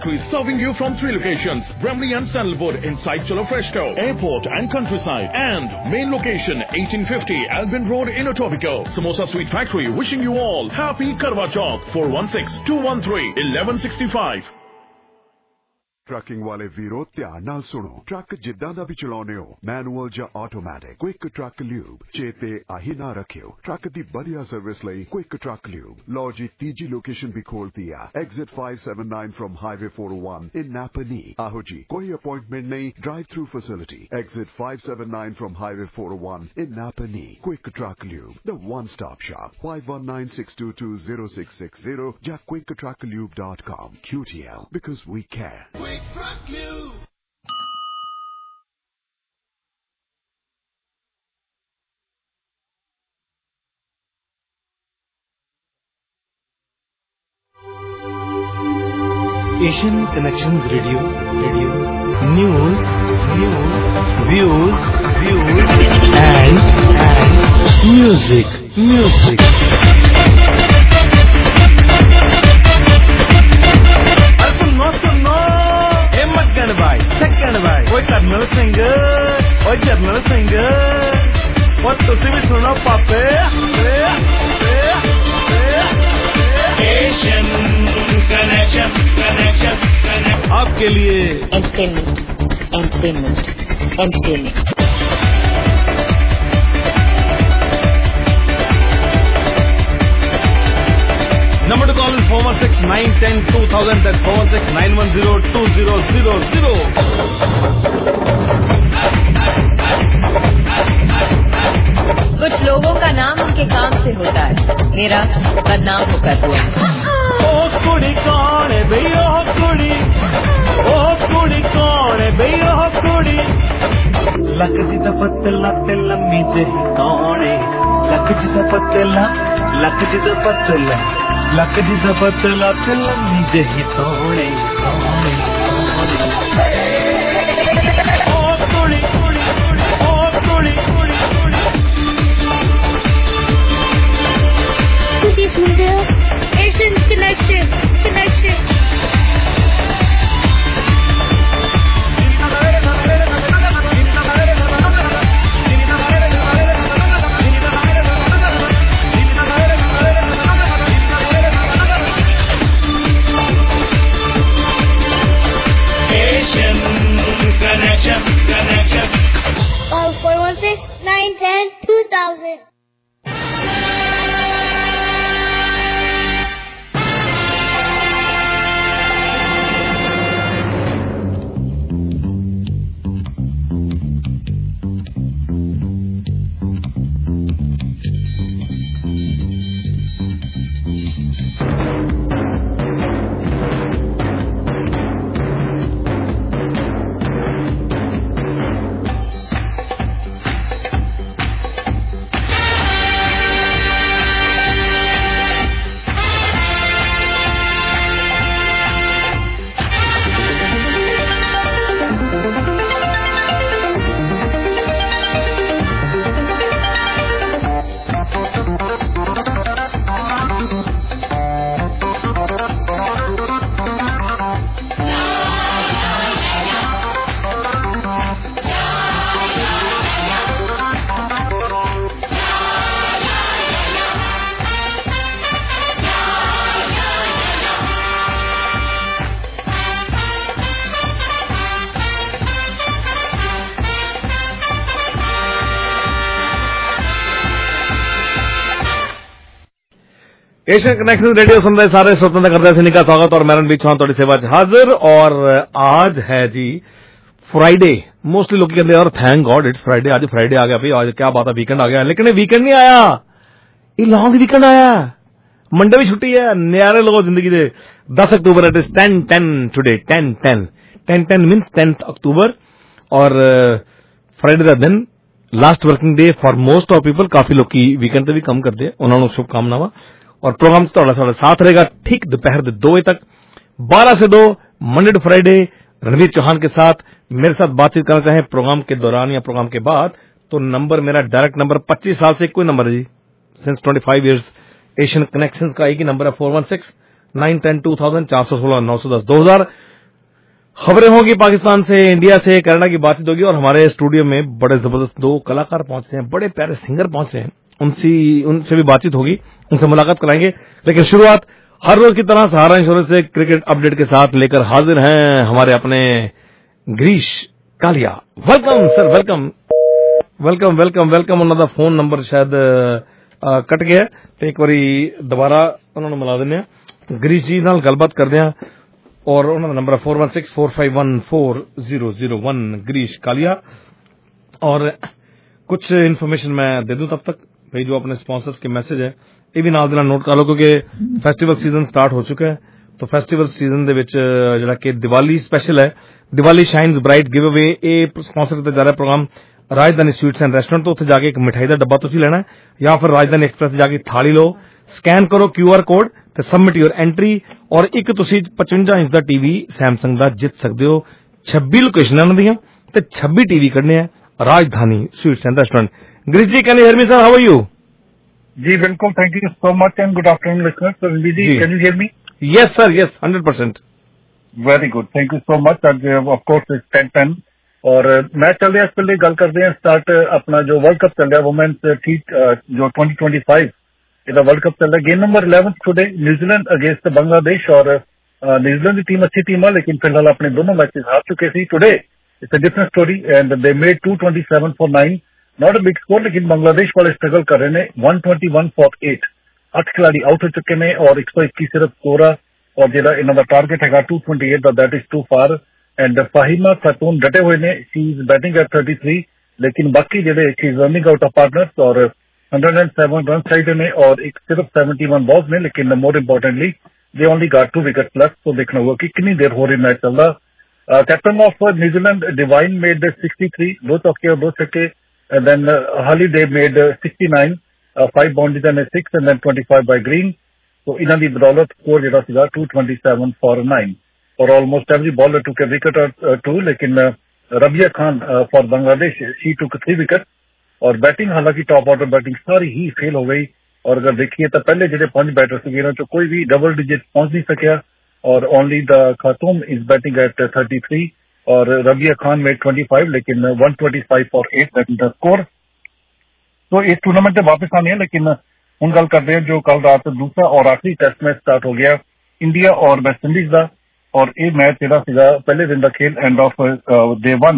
Serving you from 3 locations, Bramley and Sandalwood inside Cholo Fresco, Airport and Countryside, and main location 1850 Albin Road in Etobicoke. Samosa Sweet Factory wishing you all happy Karwa Chauth. 416-213-1165. Trucking वाले वीरो ध्यान नाल सुनो। Truck जिद्दां दा भी चलाउने हो, manual या ऑटोमैटिक, क्विक ट्रक ल्यूब चेते आही ना रखियो। ट्रक दी बढ़िया सर्विस लई क्विक ट्रक ल्यूब। लो जी तीजी लोकेशन भी खोलती है, exit 579 from highway 401 in Napanee. आहो जी कोई अपॉइंटमेंट नहीं, drive through facility, exit 579 from highway 401 in Napanee. Quick truck lube, the one stop shop, 5196220660 या quicktrucklube.com. QTL, because we care. Truck Lube. Asian Connections Radio, news, views, and music. कोई कर्नल सिंगर और तुसी भी सुनो पापे। एशियन कनेक्शन आपके लिए entertainment. Number to call is 416-910-2000. That's 416-910-2000. कुछ लोगों का नाम उनके काम से होता है, मेरा बदनाम होकर हुआ। ओ कुड़ी कौन है भई, ओ कुड़ी कौन है भई, ओ कुड़ी। लक जी दा पतला ते लम्मी जही कौन है, लक जी दा पतला ते लम्मी जही कौन है। ओ कुड़ी ਤੁਸੀਂ ਸੁਣਦੇ ਹੋ Asian connection. Connection. 416-910-2000. Asian connection radio सुन रहे सारे स्वतंत्र करते सिंह का स्वागत और मैरन बीच थोड़ी सेवा हाजिर। और आज है जी फ्राइडे। मोस्टली लोग कहते हैं यार थैंक गॉड इट्स फ्राइडे, आज फ्राइडे आ गया भाई, आज क्या बात है वीकेंड आ गया। लेकिन ये वीकेंड नहीं आया, ये लॉन्ग वीकेंड आया। मंडे भी छुट्टी है, न्यारे लोगों जिंदगी दे। 10 October it is 10-10 today, 10-10 means 10 October. और फ्राइडे का दिन last working day for most of people. काफी लोग की वीकेंड से भी कम करते हैं, उन्होंने शुभकामनावां। और प्रोग्राम थोड़ा साथ रहेगा ठीक दोपहर 2 बजे तक, 12 से 2 Monday to Friday. Ranveer Chauhan के साथ मेरे साथ बातचीत करना चाहें प्रोग्राम के दौरान या प्रोग्राम के बाद तो नंबर मेरा डायरेक्ट नंबर 25 साल से कोई नंबर है जी, सिंस 25 इयर्स एशियन कनेक्शंस का एक ही नंबर है 416-910-2000 416-910-2000। खबरें होगी पाकिस्तान से, इंडिया से, कनाडा की बातचीत होगी और हमारे स्टूडियो में बड़े जबरदस्त 2 कलाकार पहुंचे हैं, बड़े प्यारे सिंगर पहुंचे हैं, उनसे भी बातचीत होगी, उनसे मुलाकात कराएंगे। लेकिन शुरुआत हर रोज की तरह सहारा इंश्योरेंस से क्रिकेट अपडेट के साथ लेकर हाजिर हैं हमारे अपने Girish Kalia. Welcome sir, welcome welcome welcome welcome. उन्होंने फोन नंबर शायद कट गया तो एक बारी दोबारा उन्होंने मिला देने गिरीश जी नाल गलबात करते हैं और उन्होंने नंबर 4164514001 गिरीश कालिया। और कुछ इन्फॉर्मेशन मैं दे दूं तब तक भाई, जो अपने स्पॉन्सर्स के मैसेज है ये भी नाल दे नाल नोट कर लो क्योंकि फेस्टिवल सीजन स्टार्ट हो चुका है। तो फेस्टिवल सीजन दे विच जिहड़ा कि दिवाली स्पेशल है, Diwali shines bright give away, ये स्पॉन्सर किया जा रहा प्रोग्राम राजधानी स्वीट्स एंड रेस्टोरेंट। तो उत्थे जाके एक मिठाई का डब्बा तुसीं लेना है या फिर राजधानी एक्सप्रेस जाके थाली लो, स्कैन करो QR कोड ते सबमिट योर एंट्री और एक तुसीं 55 इंच दा टीवी सैमसंग दा जित सकदे हो। 26 लोकेशनां दियां ते 26 टीवी कढने हैं Rajdhani sweets and restaurant. Girish ji, can you hear me sir? How are you? जी बिल्कुल, thank you so much and good afternoon listeners. Can you hear me? Yes sir, yes 100%। Very good, thank you so much. ਅੱਜ of course 10-10 और match चल रहा है। इस पहले गल करते हैं स्टार्ट अपना जो वर्ल्ड कप चल रहा है वुमेन्स जो 2025 ਇਹਦਾ वर्ल्ड कप चल रहा है। Game number 11 today New Zealand against Bangladesh और न्यूजीलैंड की टीम अच्छी टीम है लेकिन फिलहाल अपने दोनों मैचेस हार चुके थे। Today it's a different story and they made 227 for 9, not a big score, लेकिन बांग्लादेश वाले स्ट्रगल कर रहे हैं। 121 for 8, 8 खिलाड़ी आउट हो चुके हैं और 121 सिर्फ स्कोर है और जो इन्होंने टारगेट है 228 that is too far. And Fahima Khatun डटे हुए ने, शी इज बैटिंग एट 33 लेकिन बाकी जेडे she is running out of partners और 107 रन चाहिए ने और एक सिर्फ 71 बॉल्स ने, लेकिन more importantly they only got 2 wickets left. तो देखना होगा कि कितनी देर हो रही मैच चल रहा। Captain of New Zealand Devine made 63, 2 चौके और 2 छक्के। And then Halliday made 69, 5 boundaries and 6 and then 25 by Green. तो इन्हां दी बदौलत स्कोर जिहड़ा सीगा 227 for 9 और almost every bowler took a wicket और 2, लेकिन Rabia Khan for Bangladesh she took 3 wicket और बैटिंग हालांकि टॉप ऑर्डर बैटिंग सारी ही फेल हो गई। और अगर देखिए तो पहले जो 5 बैटर्स इन्हों चो कोई भी डबल डिजिट पहुंच नहीं सकिया और only the Khatun is batting at 33 और रबिया खान में 25 लेकिन 125 for 8 that is the score. तो इस टूर्नामेंट से वापस आने हैं लेकिन हम गल करते हैं जो कल रात दूसरा और आखिरी टेस्ट मैच स्टार्ट हो गया इंडिया और वेस्ट इंडीज का। और ये मैच जो पहले दिन का खेल end of day 1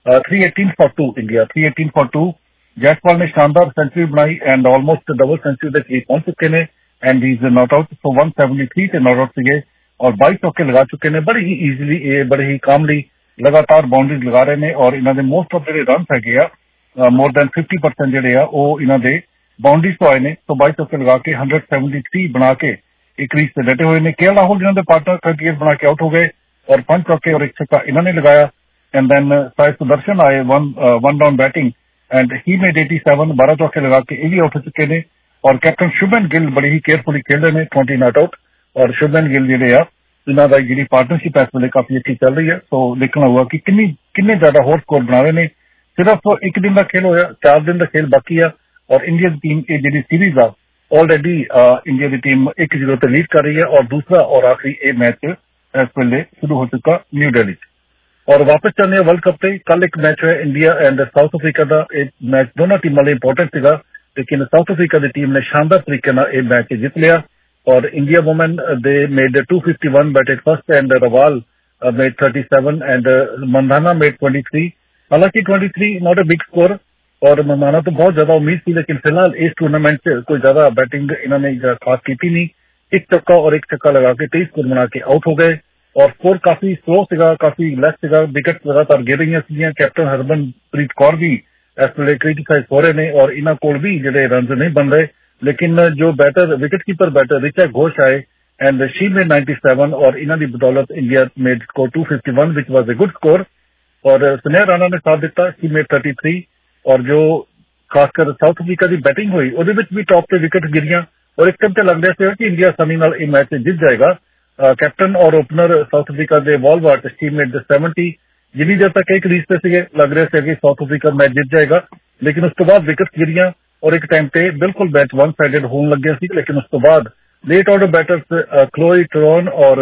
318 for 2 India 318 for 2। Jaiswal ने शानदार सेंचुरी बनाई एंड ऑलमोस्ट डबल सेंचुरी के करीब पहुंच चुके हैं and he is not out. So 173 से नॉट आउट थे और 22 चौके लगा चुके हैं बड़े ही ईजिली, बड़े ही कामली लगातार बाउंड्रीज लगा रहे हैं और इन्होंने मोस्ट ऑफ जो रन है मोर दैन 50% जोड़े इन्होंने बाउंड्रीज तो आए ने। तो 22 चौके लगा के 173 बना के एक क्रीज से डटे हुए ने। केएल राहुल जिन्होंने पार्टनर 38 बना के आउट हो गए और 5 चौके और 1 छक्का इन्होंने लगाया। एंड देन साई सुदर्शन आए one down batting and he made 87, 12 चौके लगा के ये भी आउट हो चुके हैं। और कैप्टन शुभमन गिल बड़ी ही केयरफुली खेल रहे हैं, 20 नॉट आउट और शुभमन गिल जो इन्हों की पार्टनरशिप इस वे काफी अच्छी चल रही है। तो देखना होगा कि किन्ने ज्यादा होर स्कोर बना रहे हैं। सिर्फ एक दिन का खेल होया, 4 दिन का खेल बाकी है और इंडिया की टीम ये जी सीरीज आ ऑलरेडी इंडिया की टीम 1-0 से लीड कर रही है और दूसरा और आखिरी ये मैच इस वेले शुरू हो चुका न्यू दिल्ली। और वापस चलने वर्ल्ड कप से कल एक मैच है इंडिया एंड साउथ अफ्रीका का। मैच दोनों टीमों लिए इंपोर्टेंट था लेकिन साउथ अफ्रीका की टीम ने शानदार तरीके यह मैच जीत लिया और India women they made 251 batted first and Rawal made 37 and Mandhana made 23। हालांकि 23 नॉट अ बिग स्कोर और मंदाना तो बहुत ज्यादा उम्मीद थी लेकिन फिलहाल इस टूर्नामेंट से कोई ज्यादा बैटिंग इन्होंने खास की नहीं। 1 चौका और 1 छक्का लगा के 23 स्कोर बना के आउट हो गए और स्कोर काफी स्लो था, काफी लेस था, विकेट लगातार गिर रही सी। कैप्टन हरमनप्रीत कौर भी इस वे क्रिटिसाइज हो रहे हैं और इन्हों को भी जो रन नहीं बन रहे। लेकिन जो batter wicket keeper batter Richa Ghosh आए एंड शी मेड 97 और इन्हों की बदौलत India made score 251 which was a good score. और स्नेहा राणा ने साथ दिता, शी मेड 33 और जो खासकर साउथ अफ्रीका की बैटिंग हुई वो भी टॉप से विकेट गिरियां और एक टाइम से लग रहा था कि इंडिया आसानी ये मैच जीत जाएगा। कैप्टन और ओपनर साउथ अफ्रीका के वॉलवर्ट शी मेड 70, जिन्नी देर तक एक क्रीज पे लग रहे थे कि साउथ अफ्रीका मैच जीत जाएगा लेकिन उस तो बाद विकेट गिरियां और एक टाइम पे बिल्कुल मैच वन साइडेड होने लगे सी। लेकिन उस तो बाद late order batters Chloe Tryon और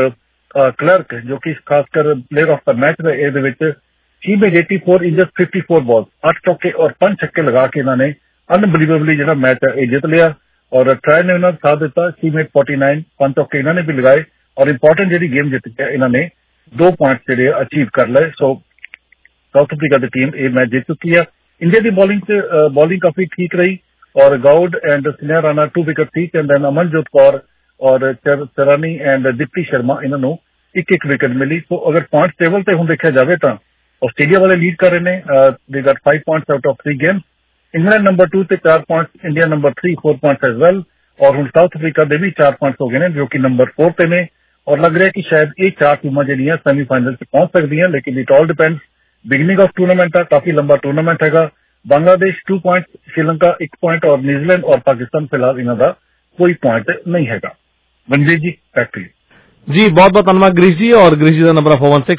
क्लर्क जो कि खासकर प्लेयर ऑफ द मैच रहे ਇਹਦੇ ਵਿੱਚ he made 84 in just 54 balls 8 चौके और 5 छक्के लगा के इन्होंने अनबिलीवेबली जो मैच है जीत लिया और ट्राई ने इन्होंने साथ दिता he made 49 5 चौके इन्होंने भी लगाए और इंपॉर्टेंट जी गेम जीत के इन्होंने 2 पॉइंट जो अचीव कर लए सो साउथ अफ्रीका की टीम ये मैच जीत चुकी है इंडिया की बॉलिंग काफी ठीक रही और गाउड एंड स्नेहा राणा 2 विकेट ठीक एंड देन अमनजोत कौर और चरानी एंड दीप्ति शर्मा इन्होंने एक विकेट मिली तो अगर पॉइंट टेबल से हम देखा जाए तो ऑस्ट्रेलिया वाले लीड कर रहे हैं they got 5 points out of 3 games England number 2 से 4 points India number 3 4 points as well और हम साउथ अफ्रीका के भी 4 पॉइंट्स हो गए हैं जो कि नंबर 4 पे ने और लग रहा है कि शायद ये 4 टीमां जी सेमीफाइनल से पहुंच सकती हैं लेकिन it all depends beginning of tournament है काफी लंबा टूर्नामेंट है बांग्लादेश 2 पॉइंट्स श्रीलंका 1 पॉइंट और न्यूजीलैंड और पाकिस्तान फिलहाल इन्हों का कोई पॉइंट नहीं है मनजीत जी फैक्ट्री जी बहुत बहुत धन्यवाद गिरीश जी और गिरीश जी का नंबर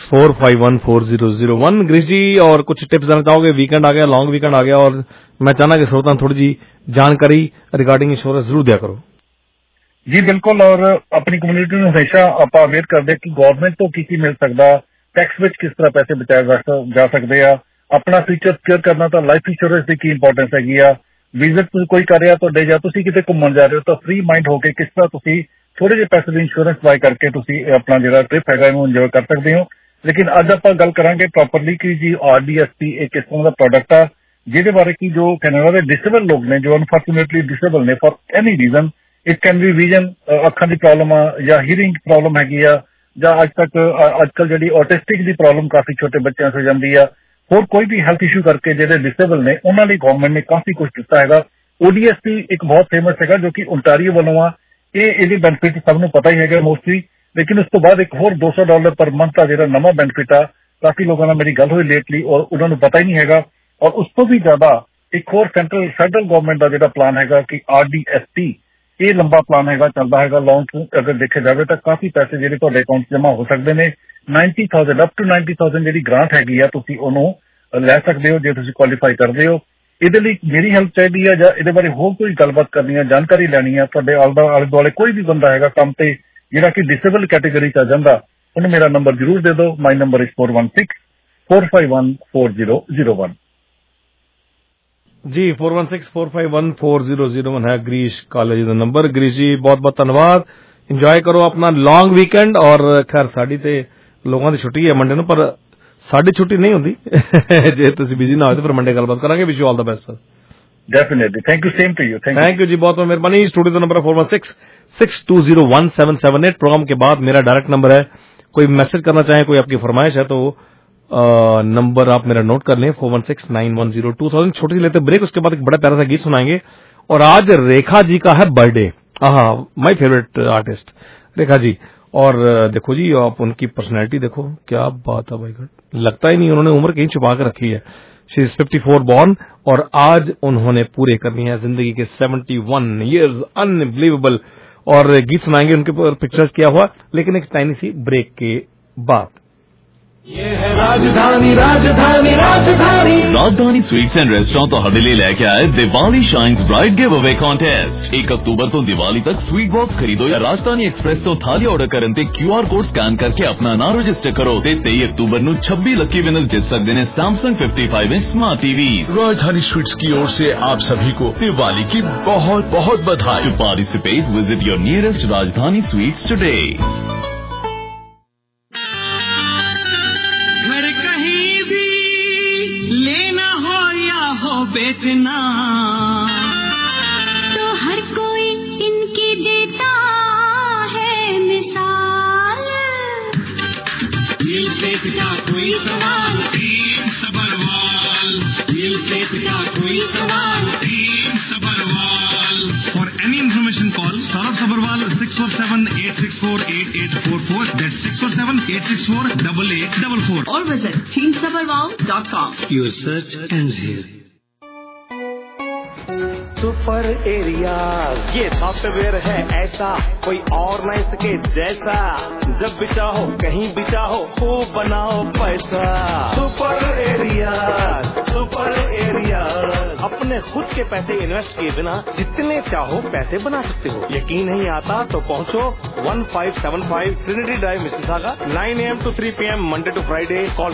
4164514001 गिरीश जी और कुछ टिप्स देना चाहोगे वीकेंड आ गया लॉन्ग वीकेंड आ गया और मैं चाहना कि श्रोता थोड़ी जी जानकारी रिगार्डिंग इंश्योरेंस जरूर दिया करो जी बिल्कुल और अपनी कम्युनिटी में हमेशा आप अवेयर करते कि गवर्नमेंट तो की मिल सकता टैक्स विच किस तरह पैसे बचाए जा सकते हैं अपना फ्यूचर सिक्योर करना तो लाइफ इंश्योरेंस की की इंपोर्टेंस है विजिट कोई कर रहा तो या किते घूमन जा रहे हो तो फ्री माइंड होकर किस तरह थोड़े जे पैसे की इंश्योरेंस बाय करके अपना जो ट्रिप है इंजॉय कर सकते हो लेकिन अज आप गल करांगे प्रॉपरली कि जी RDSP एक किस्म का प्रोडक्ट है जिहदे बारे की जो कैनेडा के डिसेबल लोग ने जो अनफॉर्चुनेटली डिसेबल ने for any reason it can be vision अखां की प्रॉब्लम या हीयरिंग प्रॉब्लम हैगी या अजकल जी ऑटिस्टिक की प्रॉब्लम काफी छोटे बच्चों से जाती है होर कोई भी हैल्थ इशू करके जो डिसेबल ने उन्होंने गवर्नमेंट ने काफी कुछ दिता है ODSP एक बहुत फेमस है जो कि ओंटारियो वालों आ ये बेनिफिट सबनों पता ही है मोस्टली लेकिन उस तो बाद एक होर $200 पर मंथ का जो नवा बेनिफिट आ काफी लोगों ने मेरी गल हुई लेटली और उन्होंने पता ही नहीं है और उस तो भी ज्यादा एक होर फेडरल गवर्नमेंट का जो प्लान है कि RDSP ये लंबा प्लान है चलता है लॉन्ग अगर देखे जाए तो काफी पैसे जो अकाउंट जमा हो सकते हैं 90,000 अप टू 90,000 जी ग्रांट हैगी लै सकते हो जो तुम क्वालीफाई करते हो ये मेरी हेल्प चाहिए है या ये बारे होर कोई गलबात करनी है जानकारी लैनी है आले दुआले कोई भी बंदा है काम से जिहड़ा कि डिसेबल कैटेगरी च आ जांदा उन्हें मेरा नंबर जरूर दे दो माई नंबर इज 416-451-4001 जी 416-451-4001 है गिरीश कालेजी का नंबर गिरीश जी बहुत बहुत धन्यवाद इंजॉय करो अपना लॉन्ग वीकेंड और खैर साड़ी ते लोगों की छुट्टी है मंडे नूं पर साड़ी छुट्टी नहीं होंदी जे तुसीं बिजी ना हो तो फिर मंडे गलबात करांगे wish you all the best sir definitely thank you same to you thank you जी बहुत बहुत मेहरबानी स्टूडियो का नंबर 416-620-1778 प्रोग्राम के बाद मेरा डायरेक्ट नंबर है कोई मैसेज करना चाहे कोई आपकी फरमाइश है तो नंबर आप मेरा नोट कर लें 416-910-2000 छोटी सी लेते ब्रेक उसके बाद एक बड़ा प्यारा सा गीत सुनाएंगे और आज रेखा जी का है birthday my favourite artist Rekha ji और देखो जी आप उनकी पर्सनैलिटी देखो क्या बात है भाई लगता ही नहीं उन्होंने उम्र कहीं छुपा कर रखी है शी इज 54 बॉर्न और आज उन्होंने पूरे करनी है जिंदगी के 71 इयर्स अनबिलीवेबल और गीत सुनाएंगे उनके पिक्चर्स किया हुआ लेकिन एक टाइनी सी ब्रेक के बाद ये है राजधानी राजधानी राजधानी राजधानी स्वीट्स एंड रेस्टोरेंट तो हमारे लिए लेके आए Diwali shines bright give away contest 1 October तो दिवाली तक स्वीट बॉक्स खरीदो या राजधानी एक्सप्रेस तो थाली ऑर्डर करन ते QR कोड स्कैन करके अपना नाम रजिस्टर करो ते 23 अक्टूबर नू 26 लकी विनर्स जीत सकते हैं Samsung 55 inch smart TV Rajdhani sweets की ओर से आप सभी को दिवाली की बहुत बहुत बधाई to participate visit your nearest Rajdhani sweets today बेचना तो हर कोई इनकी देता है मिसाल दिल से पिता कोई सवाल तीन सबरवाल दिल से पिता कोई सवाल तीन Sabharwal for any information call Saurabh Sabharwal 647-864-8844 that's 647-864-8844 or visit teamsabarwal.com your search ends here super area ये सॉफ्टवेयर है ऐसा कोई और नहीं सके जैसा जब भी चाहो कहीं भी चाहो खूब बनाओ पैसा सुपर एरिया अपने जिनमें खुद के पैसे इन्वेस्ट किए बिना जितने चाहो पैसे बना सकते हो। यकीन नहीं आता तो पहुंचो 1575 Trinity Drive Mississauga 9 AM to 3 PM Monday to Friday. Call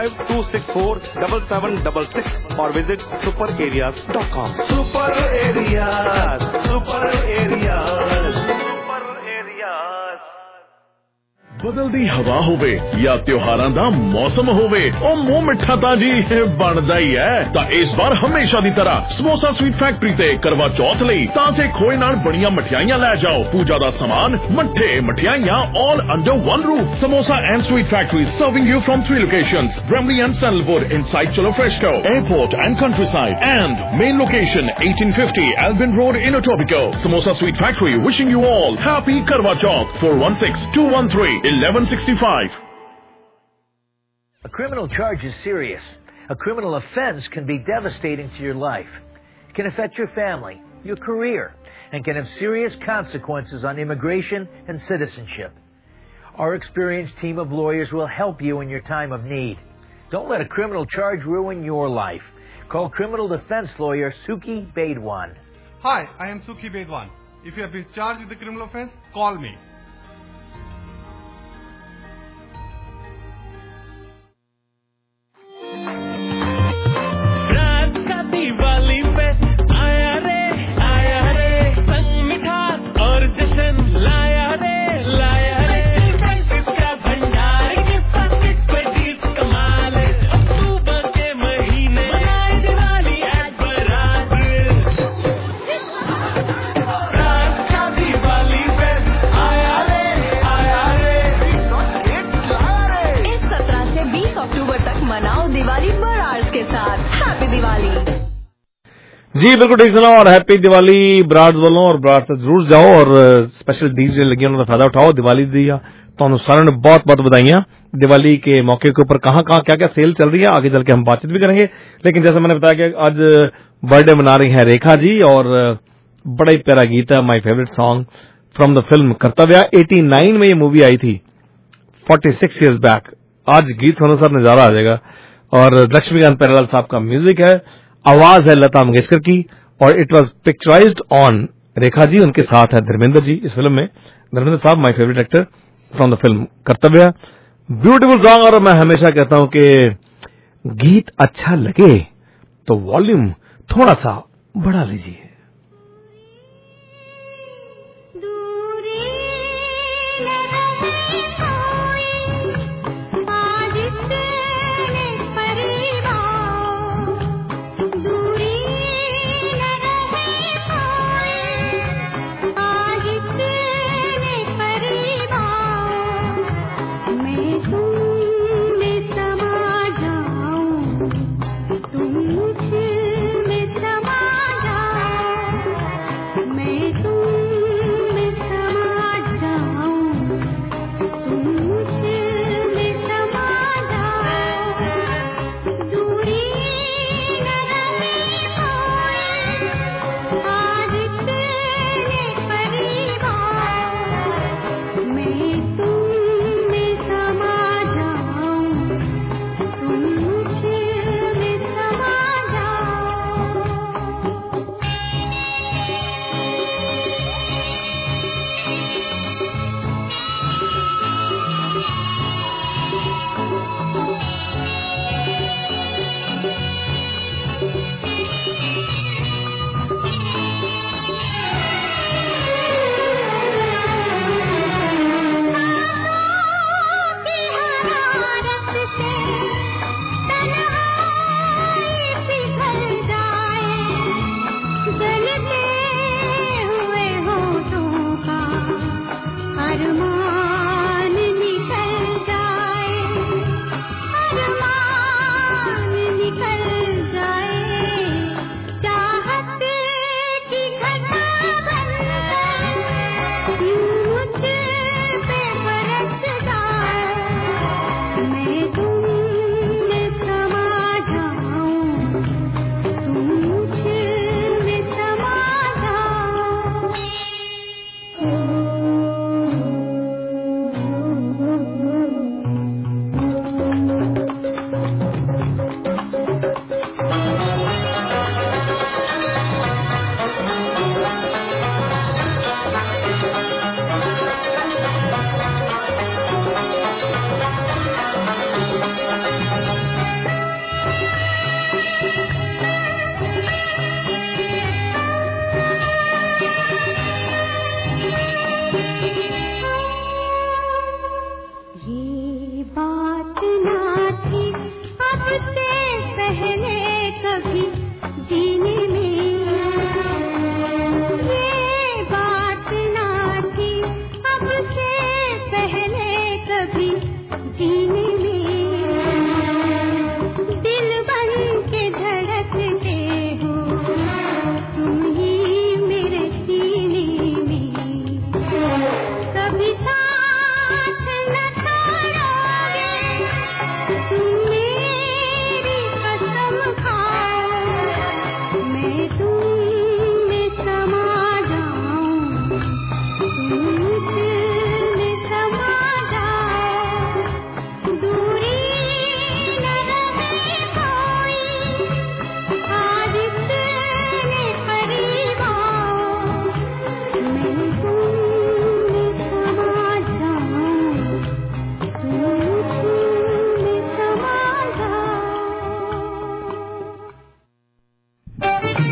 905-264-7766 or visit superareas.com. Super Areas, Super Areas, Super Areas. बदलदी हवा होवे या त्योहारां दा मौसम होवे ओ मुंह मिठा तां जी बनदा ही है। तां इस बार हमेशा दी तरह समोसा स्वीट फैक्ट्री ते करवा चौथ लई ताजे खोए नाल बणियां मठियाइयां लै जाओ। पूजा दा सामान मट्ठे मठियाइयां all under one roof. Samosa and Sweet Factory serving you from 3 locations: Bramley and Sandalwood inside Cholo Fresco, Airport and Countryside, and main location 1850 Albion Road in Etobicoke. Samosa Sweet Factory wishing you all happy Karwa Chauth. 416-213-1165. A criminal charge is serious. A criminal offense can be devastating to your life. It can affect your family, your career, and can have serious consequences on immigration and citizenship. Our experienced team of lawyers will help you in your time of need. Don't let a criminal charge ruin your life. Call criminal defense lawyer Suki Bedwan. Hi, I am Suki Bedwan. If you have been charged with a criminal offense, call me. Diwali पे आया रे संग मिठास और जश्न लाया रे इसका भंडार कमाल अक्टूबर के महीने बनाए दिवाली एट बरात का दिवाली पे आया रे इस 17 से 20 अक्टूबर तक मनाओ दिवाली बरात के साथ। हैप्पी दिवाली। जी बिल्कुल ठीक सुना और हैप्पी दिवाली बराड़ वालों और बराड़ से जरूर जाओ और स्पेशल डील्स जो लगी उन्होंने फायदा उठाओ। दिवाली दिया तो सारों ने बहुत बहुत बधाइयां। दिवाली के मौके के ऊपर कहां क्या क्या सेल चल रही है आगे चल के हम बातचीत भी करेंगे। लेकिन जैसे मैंने बताया कि आज बर्थडे मना रही हैं रेखा जी और बड़ा ही प्यारा गीत है my favourite song from the film Kartavya. 89 में ये मूवी आई थी, 46 ईयर्स बैक। आज गीत सुनने सर नजारा आ जाएगा और लक्ष्मीकांत प्यारेलाल साहब का म्यूजिक है, आवाज है लता मंगेशकर की और it was picturised on Rekha ji. उनके साथ है धर्मेंद्र जी इस फिल्म में। धर्मेंद्र साहब my favourite actor from the film Kartavya. Beautiful song. और मैं हमेशा कहता हूं कि गीत अच्छा लगे तो वॉल्यूम थोड़ा सा बढ़ा लीजिए।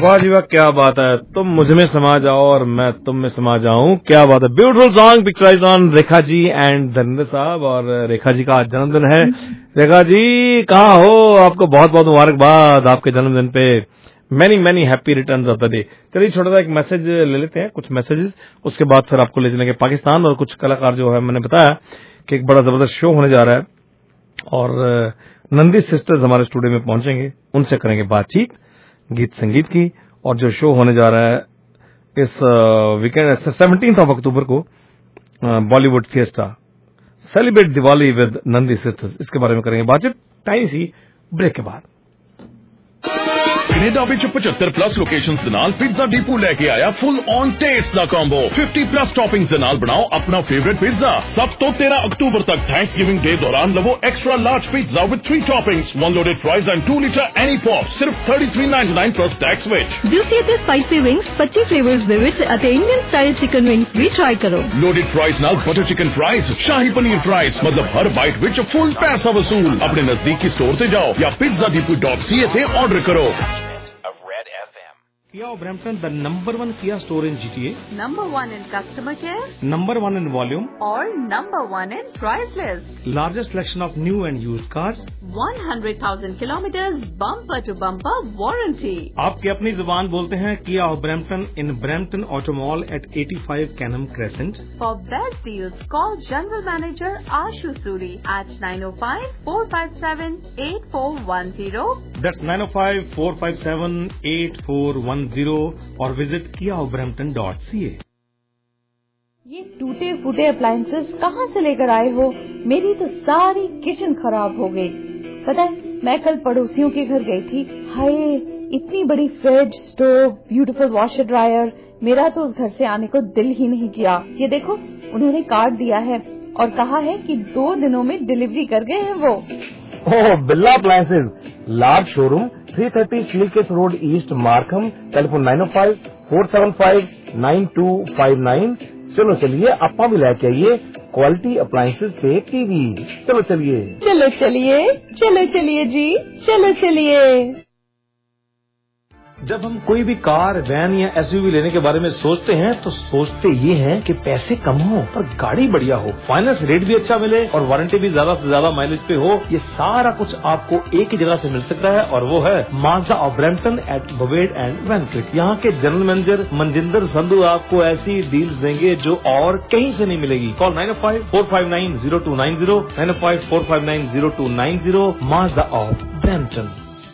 वाह जी वाह, क्या बात है। तुम मुझ में समा जाओ और मैं तुम में समा जाऊं, क्या बात है। Beautiful song picturised on Rekha ji and Dharmendra साहब। और रेखा जी का आज जन्मदिन है। रेखा जी कहाँ हो, आपको बहुत बहुत मुबारकबाद आपके जन्मदिन पे। Many many happy returns of the day. चलिए छोटा सा एक मैसेज ले लेते हैं, कुछ मैसेजेस, उसके बाद फिर आपको ले चलेंगे पाकिस्तान। और कुछ कलाकार जो है, मैंने बताया कि एक बड़ा जबरदस्त शो होने जा रहा है और नंदी सिस्टर्स हमारे स्टूडियो में पहुंचेंगे, उनसे करेंगे बातचीत गीत संगीत की। और जो शो होने जा रहा है इस वीकेंड 17 अक्टूबर को, Bollywood fiesta celebrate Diwali with Nandi sisters, इसके बारे में करेंगे बातचीत टाइम सी ब्रेक के बाद। ਕੈਨੇਡਾ ਵਿੱਚ 75 ਪਲੱਸ ਲੋਕੇਸ਼ਨਸ ਦੇ ਨਾਲ ਪੀਜ਼ਾ ਡੀਪੂ ਲੈ ਕੇ ਆਇਆ ਫੁੱਲ ਔਨ ਟੇਸਟ ਦਾ ਕੰਬੋ। 50 ਪਲੱਸ ਟੌਪਿੰਗਸ ਦੇ ਨਾਲ ਬਣਾਓ ਆਪਣਾ ਫੇਵਰਿਟ ਪੀਜ਼ਾ। ਸਭ ਤੋਂ 13 ਅਕਤੂਬਰ ਤੱਕ ਥੈਂਕਸਗਿਵਿੰਗ ਡੇ ਦੌਰਾਨ ਲਵੋ extra large pizza with 3 toppings, 1 loaded fries and 2 litre any pop, ਸਿਰਫ $33.99 ਪਲੱਸ ਟੈਕਸ ਵਿੱਚ। ਜੂਸੀ ਅਤੇ ਸਪਾਈਸੀ ਵਿੰਗਸ 25 ਫਲੇਵਰਸ ਦੇ ਵਿੱਚ ਅਤੇ ਇੰਡੀਅਨ ਸਟਾਈਲ ਚਿਕਨ ਵਿੰਗਸ ਵੀ ਟਰਾਈ ਕਰੋ। ਲੋਡਡ ਫਰਾਈਜ਼ ਨਾਲ butter chicken fries, shahi paneer fries, ਮਤਲਬ ਹਰ ਬਾਈਟ ਵਿੱਚ ਫੁੱਲ ਪੈਸਾ ਵਸੂਲ। ਆਪਣੇ ਨਜ਼ਦੀਕੀ ਸਟੋਰ ਤੇ ਜਾਓ ਜਾਂ pizzadepot.ca ਤੇ ਆਰਡਰ ਕਰੋ। Kia Brampton, the number 1 Kia store in GTA. Number 1 in customer care. Number 1 in volume. Or number 1 in price list. Largest selection of new and used cars. 100,000 kilometers bumper to bumper warranty. आपकी अपनी जुबान बोलते हैं Kia of Brampton in Brampton Auto Mall at 85 Canham Crescent. For best deals, call General Manager Ashu Suri at 905-457-8410. That's 905-457-8410 और visit kiaofbrampton.ca। ये टूटे फूटे appliances कहाँ से लेकर आए हो? मेरी तो सारी किचन खराब हो गई। पता है, मैं कल पड़ोसियों के घर गई थी। हाय, इतनी बड़ी fridge, stove, beautiful washer dryer, मेरा तो उस घर से आने को दिल ही नहीं किया। ये देखो, उन्होंने कार्ड दिया है और कहा है कि 2 दिनों में डिलीवरी कर गए हैं वो। Oh, Billa appliances, large showroom, 330 Steelcase road east, Markham. Telephone 905-475-9259। चलो चलिए, आपा भी लेके आइए क्वालिटी अप्लायंसेज पे टीवी। चलो चलिए, चलो चलिए, चलो चलिए जी, चलो चलिए। जब हम कोई भी कार, वैन या एसयूवी लेने के बारे में सोचते हैं तो सोचते ये हैं कि पैसे कम हो पर गाड़ी बढ़िया हो, फाइनेंस रेट भी अच्छा मिले और वारंटी भी ज्यादा से ज्यादा माइलेज पे हो। ये सारा कुछ आपको एक ही जगह से मिल सकता है और वो है Mazda of Brampton at Bovaird and Vancliff. यहाँ के जनरल मैनेजर मनजिंदर संधू आपको ऐसी डील्स देंगे जो और कहीं से नहीं मिलेगी। Call 905-459-0290, 905-459-0290, Mazda of Brampton.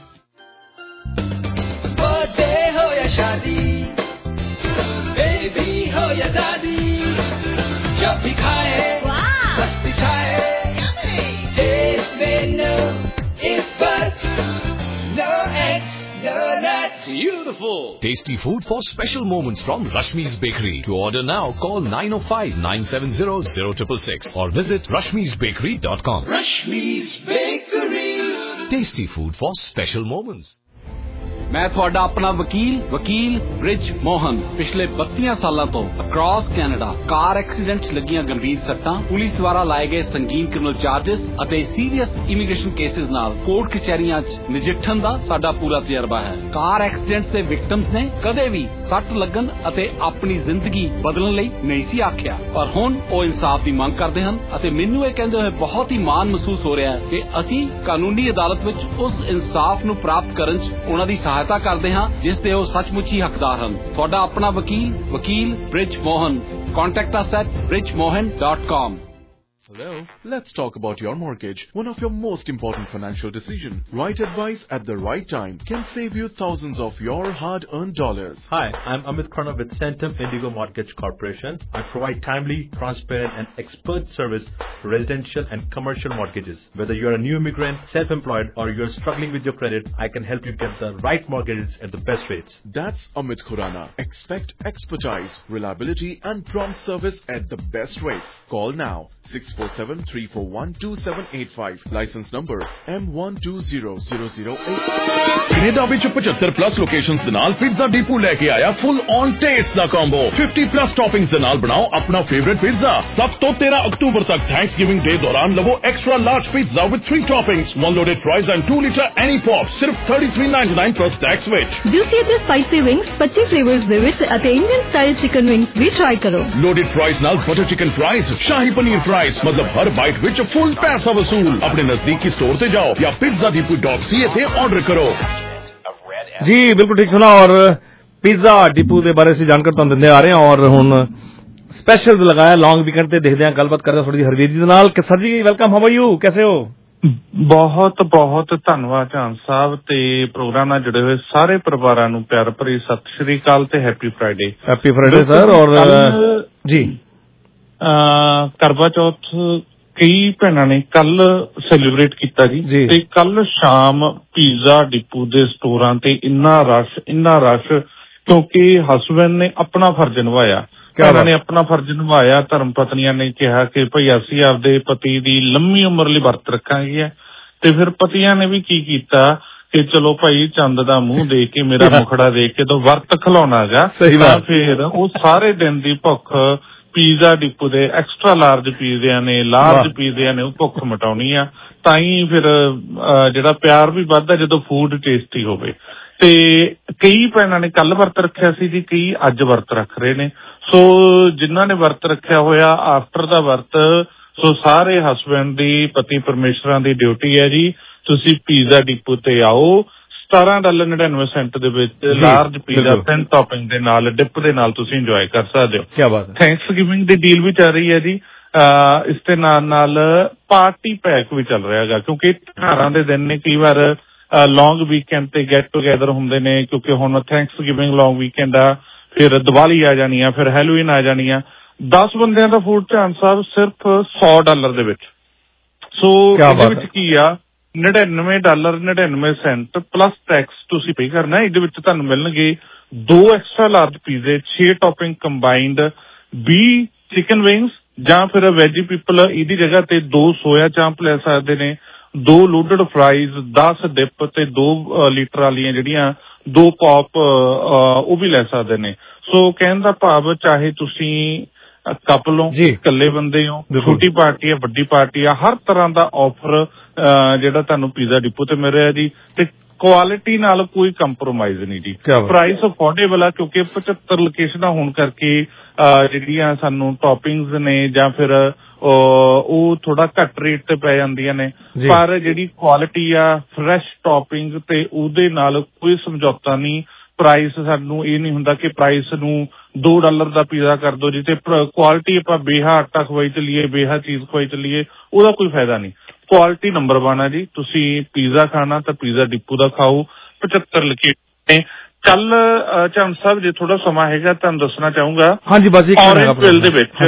शादी, बेबी हो या दादी, जब भी खाए बस बिछाए, टेस्ट में no if buts, no eggs, no nuts. Beautiful! Tasty food for special moments from Rashmi's Bakery. To order now, call 905-970-0666 or visit rashmisbakery.com. Rashmi's Bakery. Tasty food for special moments. मैं ਤੁਹਾਡਾ ਆਪਣਾ ਵਕੀਲ ਬ੍ਰਿਜ ਮੋਹਨ ਪਿਛਲੇ 32 ਸਾਲਾਂ ਤੋਂ across Canada ਕਾਰ accidents ਲੱਗੀਆਂ ਗੰਭੀਰ ਸੱਟਾਂ, ਪੁਲਿਸ ਦੁਆਰਾ ਲਾਏ ਗਏ ਸੰਗੀਨ ਕ੍ਰਿਮੀਨਲ ਚਾਰजेस ਅਤੇ ਸੀਰੀਅਸ ਇਮੀਗ੍ਰੇਸ਼ਨ ਕੇਸਿਸ ਨਾਲ ਕੋਰਟ ਕਚਹਿਰੀਆਂ 'ਚ ਨਜਿੱਠਣ ਦਾ ਸਾਡਾ ਪੂਰਾ ਤਜਰਬਾ ਹੈ। ਕਾਰ ਐਕਸੀਡੈਂਟਸ ਦੇ ਵਿਕਟਮਸ ਨੇ ਕਦੇ ਵੀ ਸੱਟ ਲੱਗਣ ਅਤੇ ਆਪਣੀ ਜ਼ਿੰਦਗੀ ਬਦਲਣ ਲਈ ਨਹੀਂ ਸੀ ਆਖਿਆ, ਪਰ ਹੁਣ ਉਹ ਇਨਸਾਫ ਦੀ ਮੰਗ ਕਰਦੇ ਹਨ ਅਤੇ ਮੈਨੂੰ ਇਹ ਕਹਿੰਦੇ ਹੋਏ ਬਹੁਤ ਹੀ ਮਾਣ ਮਹਿਸੂਸ ਹੋ ਰਿਹਾ ਹੈ ਕਿ ਅਸੀਂ ਕਾਨੂੰਨੀ ਅਦਾਲਤ ਵਿੱਚ ਉਸ ਇਨਸਾਫ ਨੂੰ ਪ੍ਰਾਪਤ ਕਰਨ 'ਚ ਉਹਨਾਂ ਦੀ ਸਹਾਇਤਾ ਕਰਦੇ ਹਾਂ ਜਿਸ ਦੇ ਉਹ ਸੱਚਮੁੱਚ ਹੀ ਹੱਕਦਾਰ ਹਨ। ਤੁਹਾਡਾ ਆਪਣਾ ਵਕੀਲ Brij Mohan. Contact us at bridgemohan.com. Hello, let's talk about your mortgage. One of your most important financial decisions. Right advice at the right time can save you thousands of your hard-earned dollars. Hi, I'm Amit Karna with Centum Indigo Mortgage Corporation. I provide timely, transparent and expert service for residential and commercial mortgages. Whether you're a new immigrant, self-employed or you're struggling with your credit, I can help you get the right mortgages at the best rates. That's Amit Khurana. Expect expertise, reliability and prompt service at the best rates. Call now. 64 647-341-2785. License number M120008. Canada ਵਿੱਚ 75+ locations ਦੇ ਨਾਲ pizza depot ਲੈ ਕੇ ਆਇਆ full on taste ਦਾ combo. 50+ toppings ਦੇ ਨਾਲ ਬਣਾਓ ਆਪਣਾ ਫੇਵਰਿਟ ਪੀਜ਼ਾ। 7 ਤੋਂ 13 ਅਕਤੂਬਰ ਤੱਕ ਥੈਂਕਸਗਿਵਿੰਗ ਡੇ ਦੌਰਾਨ ਲਵੋ extra large pizza with 3 toppings, 1 loaded fries and 2 litre any pop ਸਿਰਫ $33.99 ਪਲੱਸ ਟੈਕਸ ਵਿੱਚ। ਜੂਸੀ ਅਤੇ ਸਪਾਈਸੀ ਵਿੰਗਸ 25 ਫਲੇਵਰਸ ਦੇ ਵਿੱਚ ਅਤੇ ਇੰਡੀਅਨ ਸਟਾਈਲ ਚਿਕਨ ਵਿੰਗਸ ਵੀ ਟਰਾਈ ਕਰੋ। ਲੋਡਡ ਫਰਾਈਜ਼ ਨਾਲ butter chicken fries, shahi paneer fries, ਮਤਲਬ ਹਰ ਬਾਈਟ ਵਿੱਚ ਫੁੱਲ ਪੈਸਾ ਵਸੂਲ। ਆਪਣੇ ਨਜ਼ਦੀਕੀ ਸਟੋਰ ਤੇ ਜਾਓ ਜਾਂ pizzadepot.ca ਤੇ ਆਰਡਰ ਕਰੋ। जी बिल्कुल ठीक सुना। और पिज्जा डिपू के बारे से जानकर तुहानू दिंदे आ रहे हैं और हुण स्पैशल लगाया लॉन्ग वीकेंड ते देखदे हां गलबात करदे थोड़ी हरवीर जी दे नाल। Sir ji welcome, how are you, कैसे हो? बहुत बहुत धन्नवाद जान साहब ते प्रोग्राम नाल जुड़े हुए सारे परिवारां नू प्यार भरी सत श्री अकाल ते happy Friday. Happy Friday sir. और जी करवा चौथ कई भैणां ने कल सैलीब्रेट किया जी ते कल शाम पिज़्ज़ा डिपू दे स्टोरां ते इन्ना रश क्योंकि हसबैंड ने अपना फर्ज निभाया, भैणां ने अपना फर्ज निभाया। धर्म पत्नियां ने कहा कि भाई असीं आपदे पति दी लंबी उम्र लई वर्त रखांगे ते फिर पतियां ने भी की कीता कि चलो भाई चंद दा मुंह देख के मेरा मुखड़ा देख के तो वर्त खिलाउणा गा। फिर वो सारे दिन दी भुख पिज़्ज़ा डिपू दे एक्सट्रा लार्ज पिज़्ज़िਆਂ ने लार्ज पिज़्ज़िਆਂ ने भुख मिटाउणी आ। ताई फिर जिहड़ा प्यार भी वधदा जदों फूड टेस्टी होवे। ते कई भैणां ने कल वर्त रखिया सी जी, कई अज वर्त रख रहे ने। सो जिन्हां ने वर्त रखिया होया आफ्टर दा वर्त, सो सारे हसबैंड दी पति परमेश्वरां दी ड्यूटी है जी, तुसीं पिज़्ज़ा डिपू ते आओ। $17.99 ਦੇ ਵਿੱਚ ਲਾਰਜ ਪੀਜ਼ਾ 10 ਟੌਪਿੰਗ ਦੇ ਨਾਲ ਡਿਪ ਦੇ ਨਾਲ ਤੁਸੀਂ ਇੰਜੋਏ ਕਰ ਸਕਦੇ ਹੋ। ਕੀ ਬਾਤ ਹੈ। ਥੈਂਕਸਗਿਵਿੰਗ ਦੀ ਡੀਲ ਵੀ ਚੱਲ ਰਹੀ ਹੈ ਜੀ। ਇਸ ਦੇ ਨਾਲ ਪਾਰਟੀ ਪੈਕ ਵੀ ਚੱਲ ਰਿਹਾ ਹੈਗਾ ਕਿਉਂਕਿ ਤਿਉਹਾਰਾਂ ਦੇ ਦਿਨ ਨੇ, ਕਈ ਵਾਰ ਲੌਂਗ ਵੀਕਐਂਡ ਤੇ ਗੈਟ ਟੂਗੇਦਰ ਹੁੰਦੇ ਨੇ ਕਿਉਂਕਿ ਹੁਣ ਥੈਂਕਸਗਿਵਿੰਗ ਲੌਂਗ ਵੀਕਐਂਡ ਆ, ਫਿਰ ਦੀਵਾਲੀ ਆ ਜਾਣੀ ਆ, ਫਿਰ ਹੈਲੋਵੀਨ ਆ ਜਾਣੀ ਆ। 10 ਬੰਦਿਆਂ ਦਾ ਫੂਡ ਝਾਨ ਸਾਹਿਬ ਸਿਰਫ $100 ਦੇ ਵਿੱਚ। ਸੋ ਇਹਦੇ ਵਿੱਚ ਕੀ ਆ, $99.99 ਪਲੱਸ ਟੈਕਸ ਤੁਸੀਂ ਪੇ ਕਰਨਾ। ਇਹਦੇ ਵਿੱਚ ਤੁਹਾਨੂੰ ਮਿਲਣਗੇ 2 ਐਕਸਟਰਾ ਲਾਰਜ ਪੀਜ਼ੇ, 6 ਟੌਪਿੰਗ ਕੰਬਾਈਨਡ, 20 ਚਿਕਨ ਵਿੰਗਸ ਜਾਂ ਫਿਰ ਵੈਜੀ ਪੀਪਲ ਇਹਦੀ ਜਗ੍ਹਾ ਤੇ 2 ਸੋਇਆ ਚਾਂਪ ਲੈ ਸਕਦੇ ਨੇ, 2 ਲੋਡਡ ਫਰਾਈਜ਼, 10 ਡਿਪ ਤੇ 2 ਲੀਟਰ ਵਾਲੀਆਂ ਜਿਹੜੀਆਂ 2 ਪੌਪ ਉਹ ਵੀ ਲੈ ਸਕਦੇ ਨੇ। ਸੋ ਕਹਿਣ ਦਾ ਭਾਵ ਚਾਹੇ ਤੁਸੀਂ ਕਪਲ ਹੋ, ਇਕੱਲੇ ਬੰਦੇ ਹੋ, ਛੋਟੀ ਪਾਰਟੀ ਹੈ, ਵੱਡੀ ਪਾਰਟੀ ਆ, ਹਰ ਤਰ੍ਹਾਂ ਦਾ ਆਫਰ ਜਿਹੜਾ ਤੁਹਾਨੂੰ ਪਿਜ਼ਾ ਡਿਪੂ ਤੇ ਮਿਲ ਰਿਹਾ ਜੀ। ਤੇ ਕੁਆਲਿਟੀ ਨਾਲ ਕੋਈ ਕੰਪਰੋਮਾਈਜ਼ ਨਹੀਂ ਜੀ। ਪ੍ਰਾਈਸ ਅਫੋਰਡੇਬਲ ਆ ਕਿਉਂਕਿ 75 ਲੋਕੇਸ਼ਨਾਂ ਹੋਣ ਕਰਕੇ ਜਿਹੜੀਆਂ ਸਾਨੂੰ ਟੌਪਿੰਗਸ ਨੇ ਜਾਂ ਫਿਰ ਉਹ ਥੋੜਾ ਘੱਟ ਰੇਟ ਤੇ ਪੈ ਜਾਂਦੀਆਂ ਨੇ, ਪਰ ਜਿਹੜੀ ਕੁਆਲਿਟੀ ਆ ਫਰੈਸ਼ ਟੌਪਿੰਗ ਤੇ ਉਹਦੇ ਨਾਲ ਕੋਈ ਸਮਝੌਤਾ ਨਹੀਂ। ਪ੍ਰਾਈਸ ਸਾਨੂੰ ਇਹ ਨਹੀਂ ਹੁੰਦਾ ਕਿ ਪ੍ਰਾਈਸ ਨੂੰ $2 ਦਾ ਪੀਜ਼ਾ ਕਰ ਦੋ ਜੀ ਤੇ ਕੁਆਲਿਟੀ ਆਪਾਂ ਬੇਹਾ ਆਟਾ ਖਵਾਈ ਚੱਲੀਏ, ਬੇਹਾ ਚੀਜ਼ ਖਵਾਈ ਚੱਲੀਏ, ਉਹਦਾ ਕੋਈ ਫਾਇਦਾ ਨਹੀਂ। ਕੁਆਲਿਟੀ ਨੰਬਰ 1 ਆ ਜੀ। ਤੁਸੀਂ ਪੀਜ਼ਾ ਖਾਣਾ ਤਾਂ ਪੀਜ਼ਾ ਡਿਪੂ ਦਾ ਖਾਓ। 75 ਲੋਕੇਸ਼ਨ ਕੱਲ ਚੰਦ ਸਾਹਿਬ ਜੇ ਥੋੜਾ ਸਮਾਂ ਹੈਗਾ ਤੁਹਾਨੂੰ ਦੱਸਣਾ ਚਾਹੂੰਗਾ। ਹਾਂਜੀ ਬਸ ਔਰੇਂਜਵਿਲ ਦੇ ਵਿੱਚ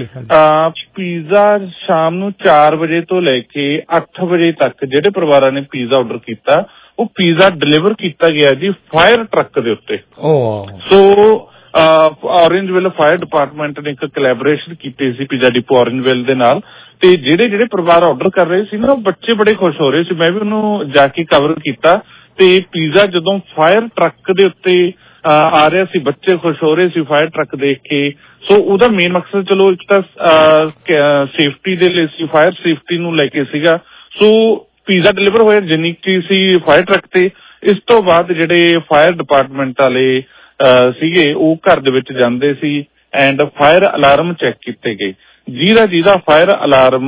ਪੀਜ਼ਾ ਸ਼ਾਮ ਨੂੰ 4 ਵਜੇ ਤੋਂ ਲੈ ਕੇ 8 ਵਜੇ ਤੱਕ ਜਿਹੜੇ ਪਰਿਵਾਰਾਂ ਨੇ ਪੀਜ਼ਾ ਆਰਡਰ ਕੀਤਾ ਉਹ ਪੀਜ਼ਾ ਡਿਲੀਵਰ ਕੀਤਾ ਗਿਆ ਜੀ ਫਾਇਰ ਟਰੱਕ ਦੇ ਉੱਤੇ। ਸੋ ਔਰੇਂਜਵਿਲ ਫਾਇਰ ਡਿਪਾਰਟਮੈਂਟ ਨੇ ਇੱਕ ਕੋਲੈਬੋਰੇਸ਼ਨ ਕੀਤੀ ਸੀ ਪੀਜ਼ਾ ਡਿਪੂ ਔਰੇਂਜਵਿਲ ਦੇ ਨਾਲ ਤੇ ਜਿਹੜੇ ਪਰਿਵਾਰ ਆਰਡਰ ਕਰ ਰਹੇ ਸੀ ਨਾ ਉਹ ਬੱਚੇ ਬੜੇ ਖੁਸ਼ ਹੋ ਰਹੇ ਸੀ। ਮੈਂ ਵੀ ਉਹਨੂੰ ਜਾ ਕੇ ਕਵਰ ਕੀਤਾ ਤੇ ਪੀਜ਼ਾ ਜਦੋਂ ਫਾਇਰ ਟਰੱਕ ਦੇ ਉੱਤੇ ਆ ਰਿਹਾ ਸੀ ਬੱਚੇ ਖੁਸ਼ ਹੋ ਰਹੇ ਸੀ ਫਾਇਰ ਟਰੱਕ ਦੇਖ ਕੇ। ਸੋ ਉਹਦਾ ਮੇਨ ਮਕਸਦ ਚਲੋ ਇੱਕ ਤਾਂ ਸੇਫਟੀ ਦੇ ਲਈ ਸੀ, ਫਾਇਰ ਸੇਫਟੀ ਨੂੰ ਲੈ ਕੇ ਸੀਗਾ। ਸੋ ਪੀਜ਼ਾ ਡਿਲੀਵਰ ਹੋਇਆ ਜਿੰਨੀ ਕੀ ਸੀ ਫਾਇਰ ਟਰੱਕ ਤੇ। ਇਸ ਤੋਂ ਬਾਅਦ ਜਿਹੜੇ ਫਾਇਰ ਡਿਪਾਰਟਮੈਂਟ ਵਾਲੇ ਸੀਗੇ ਉਹ ਘਰ ਦੇ ਵਿੱਚ ਜਾਂਦੇ ਸੀ ਐਂਡ ਫਾਇਰ ਅਲਾਰਮ ਚੈੱਕ ਕੀਤੇ ਗਏ। ਜਿਹਦਾ ਫਾਇਰ ਅਲਾਰਮ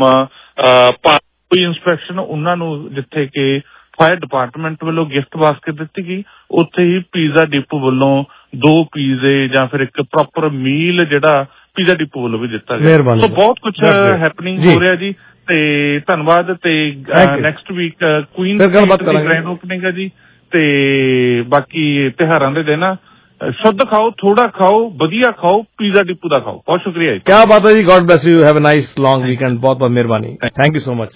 ਕੋਈ ਇੰਸਪੈਕਸ਼ਨ ਉਹਨਾਂ ਨੂੰ ਜਿੱਥੇ ਕਿ ਫਾਇਰ ਡਿਪਾਰਟਮੈਂਟ ਵੱਲੋਂ ਗਿਫਟ ਬਾਸਕਟ ਦਿੱਤੀ ਗਈ, ਉੱਥੇ ਹੀ ਪੀਜ਼ਾ ਡਿਪੂ ਵੱਲੋਂ 2 ਪੀਜ਼ੇ ਜਾਂ ਫਿਰ ਇੱਕ ਪ੍ਰੋਪਰ ਮੀਲ ਜਿਹੜਾ ਪੀਜ਼ਾ ਡਿਪੂ ਵੱਲੋਂ ਵੀ ਦਿੱਤਾ ਗਿਆ। ਸੋ ਬਹੁਤ ਕੁਝ ਹੈਪਨਿੰਗ ਹੋ ਰਿਹਾ ਜੀ ਤੇ ਧੰਨਵਾਦ। ਤੇ next week Queen grand opening ਹੈ ਜੀ ਤੇ ਬਾਕੀ ਤਿਉਹਾਰਾਂ ਦੇ ਦਿਨ शुद्ध खाओ, थोड़ा खाओ, बढ़िया खाओ, पिज्जा डिपू का खाओ। बहुत शुक्रिया। क्या बात है जी, God bless you, have a nice long weekend. बहुत बहुत मेहरबानी, थैंक यू सो मच।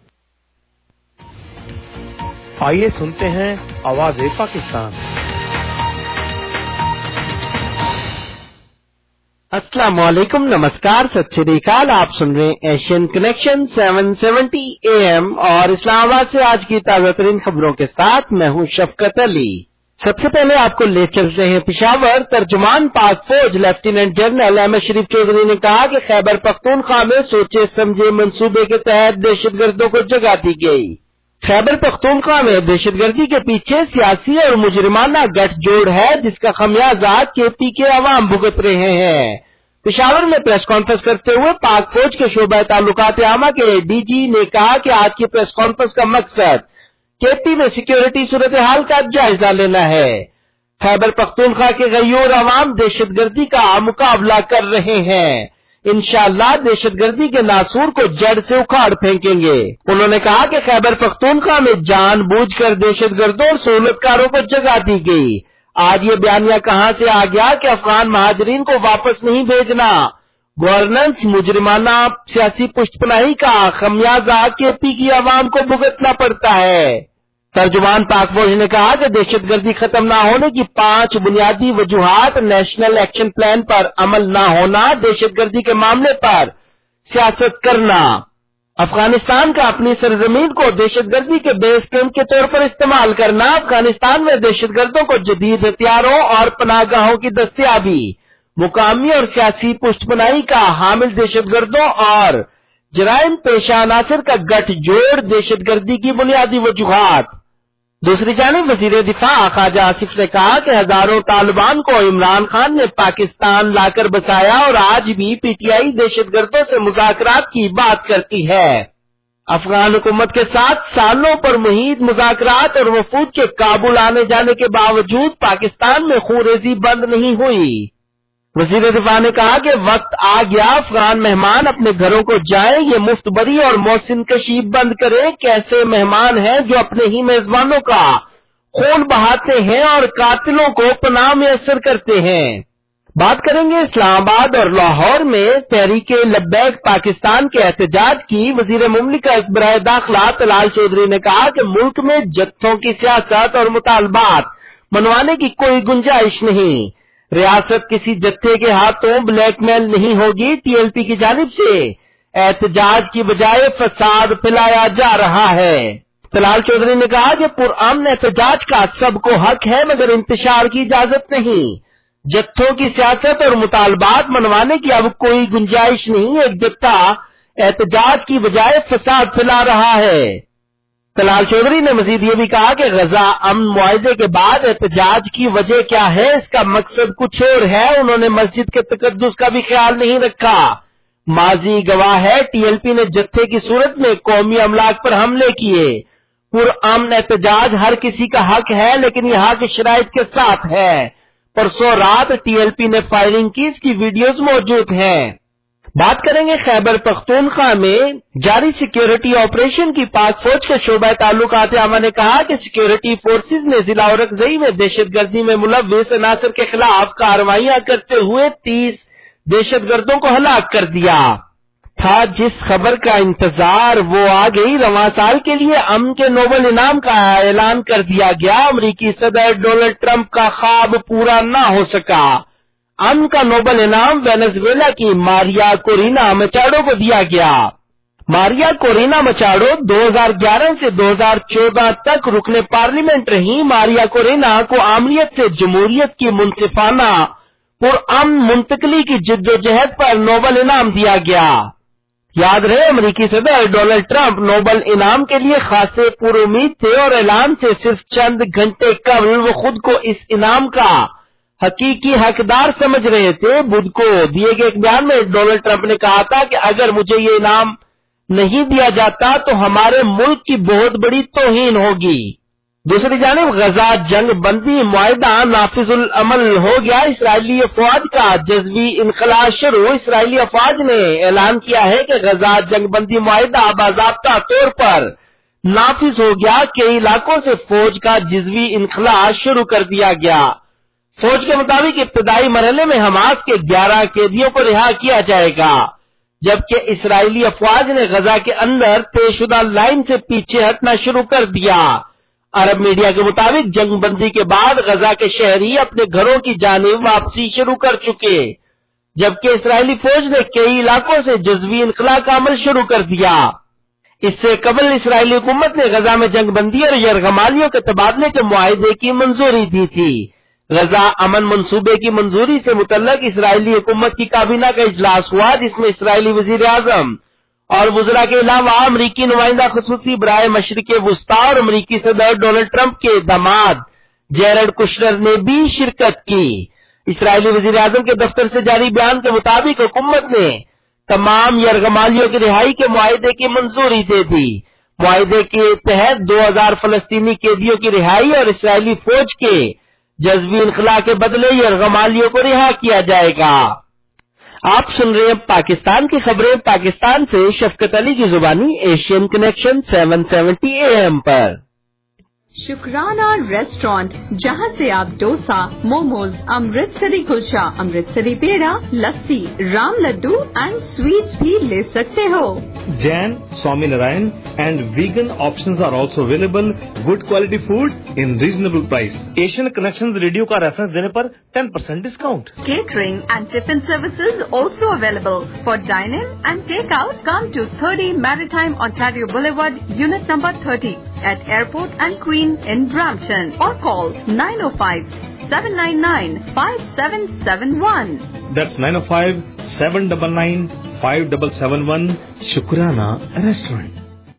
आइए सुनते हैं आवाज़ पाकिस्तान। अस्सलाम वालेकुम, नमस्कार, सत श्री अकाल। आप सुन रहे हैं एशियन कनेक्शन 770 AM और इस्लामाबाद से आज की ताजा तरीन खबरों के साथ मैं हूं शफकत अली। सबसे पहले आपको ले चलते हैं पिशावर। तर्जुमान पाक फौज लेफ्टिनेंट जनरल अहमद शरीफ चौधरी ने कहा कि खैबर पख्तूनख्वा में सोचे समझे मंसूबे के तहत दहशतगर्दों को जगह दी गई। खैबर पख्तूनख्वा में दहशतगर्दी के पीछे सियासी और मुजरिमाना गठजोड़ है, जिसका खमियाजा केपी के अवाम भुगत रहे हैं। पिशावर में प्रेस कॉन्फ्रेंस करते हुए पाक फौज के शोबा ताल्लुकात आमा के डीजी ने कहा कि आज की प्रेस कॉन्फ्रेंस का मकसद केपी में सिक्योरिटी सूरत हाल का जायजा लेना है। खैबर पख्तूनख्वा के गयूर अवाम दहशतगर्दी का मुकाबला कर रहे हैं। इंशाअल्लाह दहशतगर्दी के नासूर को जड़ से उखाड़ फेंकेंगे। उन्होंने कहा कि खैबर पख्तूनख्वा में जानबूझकर दहशतगर्दों और सहूलतकारों को जगह दी गई। आज ये बयानिया कहां से आ गया कि अफगान महाजरीन को वापस नहीं भेजना। गवर्नेंस मुजरिमाना सियासी पुष्टपनाही का खमियाजा केपी की आवाम को भुगतना पड़ता है। तर्जुमान पाक फौज ने कहा कि दहशतगर्दी खत्म न होने की 5 बुनियादी वजूहात, नेशनल एक्शन प्लान पर अमल न होना, दहशतगर्दी के मामले पर सियासत करना, अफगानिस्तान का अपनी सरजमीन को दहशतगर्दी के बेस कैंप के तौर पर इस्तेमाल करना, अफगानिस्तान में दहशतगर्दों को जदीद हथियारों और पनाहगाहों की दस्तयाबी, मुकामी और सियासी पुष्टपनाही का हामिल दहशतगर्दों और जराइम पेशा अनासर का गठजोड़ दहशतगर्दी की बुनियादी वजूहात। दूसरी जानिब वजीर दिफा ख्वाजा आसिफ ने कहा कि हजारों तालिबान को इमरान खान ने पाकिस्तान लाकर बसाया और आज भी पीटीआई दहशतगर्दों से मुज़ाकरात की बात करती है। अफगान हुकूमत के साथ सालों पर मुहित मुज़ाकरात और वफूद के काबुल आने जाने के बावजूद पाकिस्तान में खूनरेजी बंद नहीं हुई। वजीर दिफा ने कहा कि वक्त आ गया, अफगान मेहमान अपने घरों को जाएं, ये मुफ्तबरी और मौसिन कशी बंद करें। कैसे मेहमान हैं जो अपने ही मेजबानों का खून बहाते हैं और कातिलों को पनाह मैसर करते हैं। बात करेंगे इस्लामाबाद और लाहौर में तहरीके लब्बैक पाकिस्तान के एहतजाज की। वजीर मुमलिकत बराए दाखिला तलाल चौधरी ने कहा कि मुल्क में जत्थों की सियासत और मुतालबात मनवाने की कोई गुंजाइश नहीं। रियासत किसी जत्थे के हाथों ब्लैकमेल नहीं होगी। टीएलपी की जानिब से एहतजाज की बजाय फसाद फैलाया जा रहा है। तलाल चौधरी ने कहा कि पुरअमन एहतजाज का सबको हक है, मगर इंतशार की इजाजत नहीं। जत्थों की सियासत और मुतालबात मनवाने की अब कोई गुंजाइश नहीं। एक जत्था एहतजाज की बजाय फसाद फैला रहा है। तलाल चौधरी ने मजीद ये भी कहा कि गजा अमन मुआहदे के बाद एहतजाज की वजह क्या है, इसका मकसद कुछ और है। उन्होंने मस्जिद के तकद्दुस का भी ख्याल नहीं रखा। माजी गवाह है, टीएलपी ने जत्थे की सूरत में कौमी अमलाक पर हमले किए। पुरअमन एहतजाज हर किसी का हक है, लेकिन यह हक शराइत के साथ है। परसों रात टीएलपी ने फायरिंग की, इसकी वीडियोज मौजूद हैं। बात करेंगे खैबर पख्तूनख्वा में जारी सिक्योरिटी ऑपरेशन की। पाक फौज के शोबा ताल्लुकात आमा ने कहा कि सिक्योरिटी फोर्सेज ने जिला औरकजई में दहशतगर्दी में मुलव्विस अनासर के खिलाफ कार्रवाइयां करते हुए 30 दहशतगर्दों को हलाक कर दिया था। जिस खबर का इंतजार वो आ गई। रवां साल के लिए अमन के नोबल इनाम का ऐलान कर दिया गया। अमरीकी सदर डोनाल्ड ट्रंप का ख्वाब पूरा न हो सका। अमन का नोबल इनाम वेनेजुएला की मारिया कोरिना मचाडो को दिया गया। मारिया कोरिना मचाडो 2011 से 2014 तक रुकने पार्लियामेंट रही। मारिया कोरिना को आमरीत से जमहूरियत की मुनसिफाना पुरअमन मुंतकली की जिद्दोजहद पर नोबल इनाम दिया गया। याद रहे, अमरीकी सदर डोनाल्ड ट्रंप नोबल इनाम के लिए खासे पुरुमीद थे और ऐलान से सिर्फ चंद घंटे कबल वो खुद को इस इनाम का हकीकी हकदार समझ रहे थे। बुध को दिए गए एक बयान में डोनाल्ड ट्रंप ने कहा था कि अगर मुझे ये इनाम नहीं दिया जाता तो हमारे मुल्क की बहुत बड़ी तौहीन होगी। दूसरी जानिब गजा जंग बंदी मुआहदा नाफिजुल अमल हो गया। इसराइली अफवाज का जज्वी इनखला शुरू। इसराइली अफवाज ने ऐलान किया है कि गजा जंग बंदी मुआहदा बाज़ाब्ता तौर पर नाफिज हो गया। कई इलाकों से फौज का जज्वी इनखला शुरू कर दिया गया। फौज के मुताबिक इब्तदाई मरहले में हमास के 11 कैदियों को रिहा किया जाएगा, जबकि इसराइली अफवाज ने गजा के अंदर तयशुदा लाइन से पीछे हटना शुरू कर दिया। अरब मीडिया के मुताबिक जंगबंदी के बाद गजा के शहरी अपने घरों की जानिब वापसी शुरू कर चुके। जबकि इसराइली फौज ने कई इलाकों से जज़वी इनक़िला का अमल शुरू कर दिया। इससे कबल इसराइली हुकूमत ने गजा में जंगबंदी और यरगमालियों के तबादले के मुआहदे की मंजूरी दी थी। गजा अमन मंसूबे की मंजूरी से मुतल्लक इसराइली हुकूमत की काबीना का इजलास हुआ, जिसमें इसराइली वजीर आजम और वज़रा के अलावा अमरीकी नुमाइंदा खुसूसी बराए मशरिक़ वुस्ता और अमरीकी सदर डोनाल्ड ट्रंप के दामाद जेरेड कुशनर ने भी शिरकत की। इसराइली वजीर आजम के दफ्तर से जारी बयान के मुताबिक हुकूमत ने तमाम यरगमालियों की रिहाई के मुआहदे की मंजूरी दे दी। मुआहदे के तहत 2000 फलस्तीनी कैदियों की रिहाई और इसराइली फौज के जज़वी इनक़िला के बदले यरगमालियों को रिहा किया जाएगा। आप सुन रहे हैं पाकिस्तान की खबरें पाकिस्तान से शफकत अली की जुबानी एशियन कनेक्शन 770 AM पर। शुक्राना रेस्टोरेंट, जहां से आप डोसा, मोमोज, अमृतसरी कुलचा, अमृतसरी पेड़ा, लस्सी, राम लड्डू एंड स्वीट्स भी ले सकते हो। Jain, Swaminarayan and vegan options are also available. Good quality food in reasonable price. Asian Connections radio का रेफरेंस देने पर 10% discount. Catering and tiffin services also available. For dine-in and take-out, come to 30 Maritime Ontario Boulevard, Unit number 30 at Airport and Queen in Brampton, or call 905-799-5771. That's 905-799-5771. शुक्राना restaurant.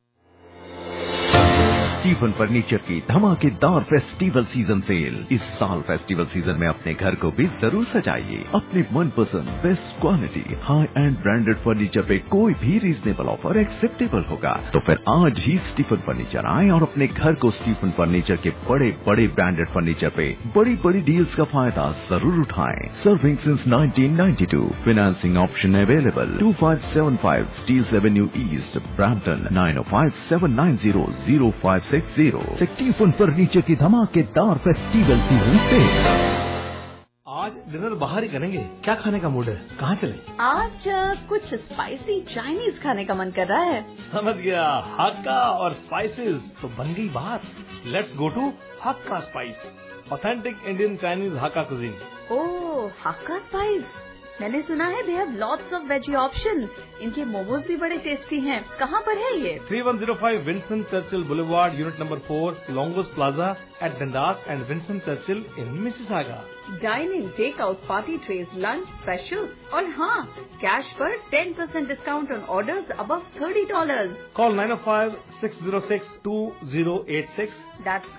Stephen furniture की धमाकेदार festival season cell. इस साल festival season में अपने घर को भी जरूर सजाइए। अपनी मनपसंद best quality high and branded furniture पे कोई भी रीजनेबल ऑफर एक्सेप्टेबल होगा। तो फिर आज ही स्टीफन फर्नीचर आए और अपने घर को स्टीफन फर्नीचर के बड़े बड़े ब्रांडेड फर्नीचर पे बड़ी बड़ी डील्स का फायदा जरूर उठाएं। Serving since 1992, financing option available. 2575 Steeles avenue east, Brampton 9057900560। Stephen furniture की धमाकेदार फेस्टिवल सीजन सेल। आज डिनर बाहर ही करेंगे, क्या खाने का मूड है? कहाँ चले? आज कुछ स्पाइसी चाइनीज खाने का मन कर रहा है। समझ गया, हक्का और स्पाइसेस तो बन गई बात। Let's go to Hakka spice, authentic Indian Chinese Hakka cuisine. Oh, Hakka spice, मैंने सुना है they have lots of veggie options. इनके मोमोज भी बड़े टेस्टी हैं। कहाँ पर है ये? 3105 Winston Churchill boulevard, unit number 4, Longo's plaza at Dundas and Winston Churchill in Mississauga. Dine in, take out, party trays, lunch specials और हाँ, कैश पर 10% discount on orders above $30। Call 905-606-2086। That's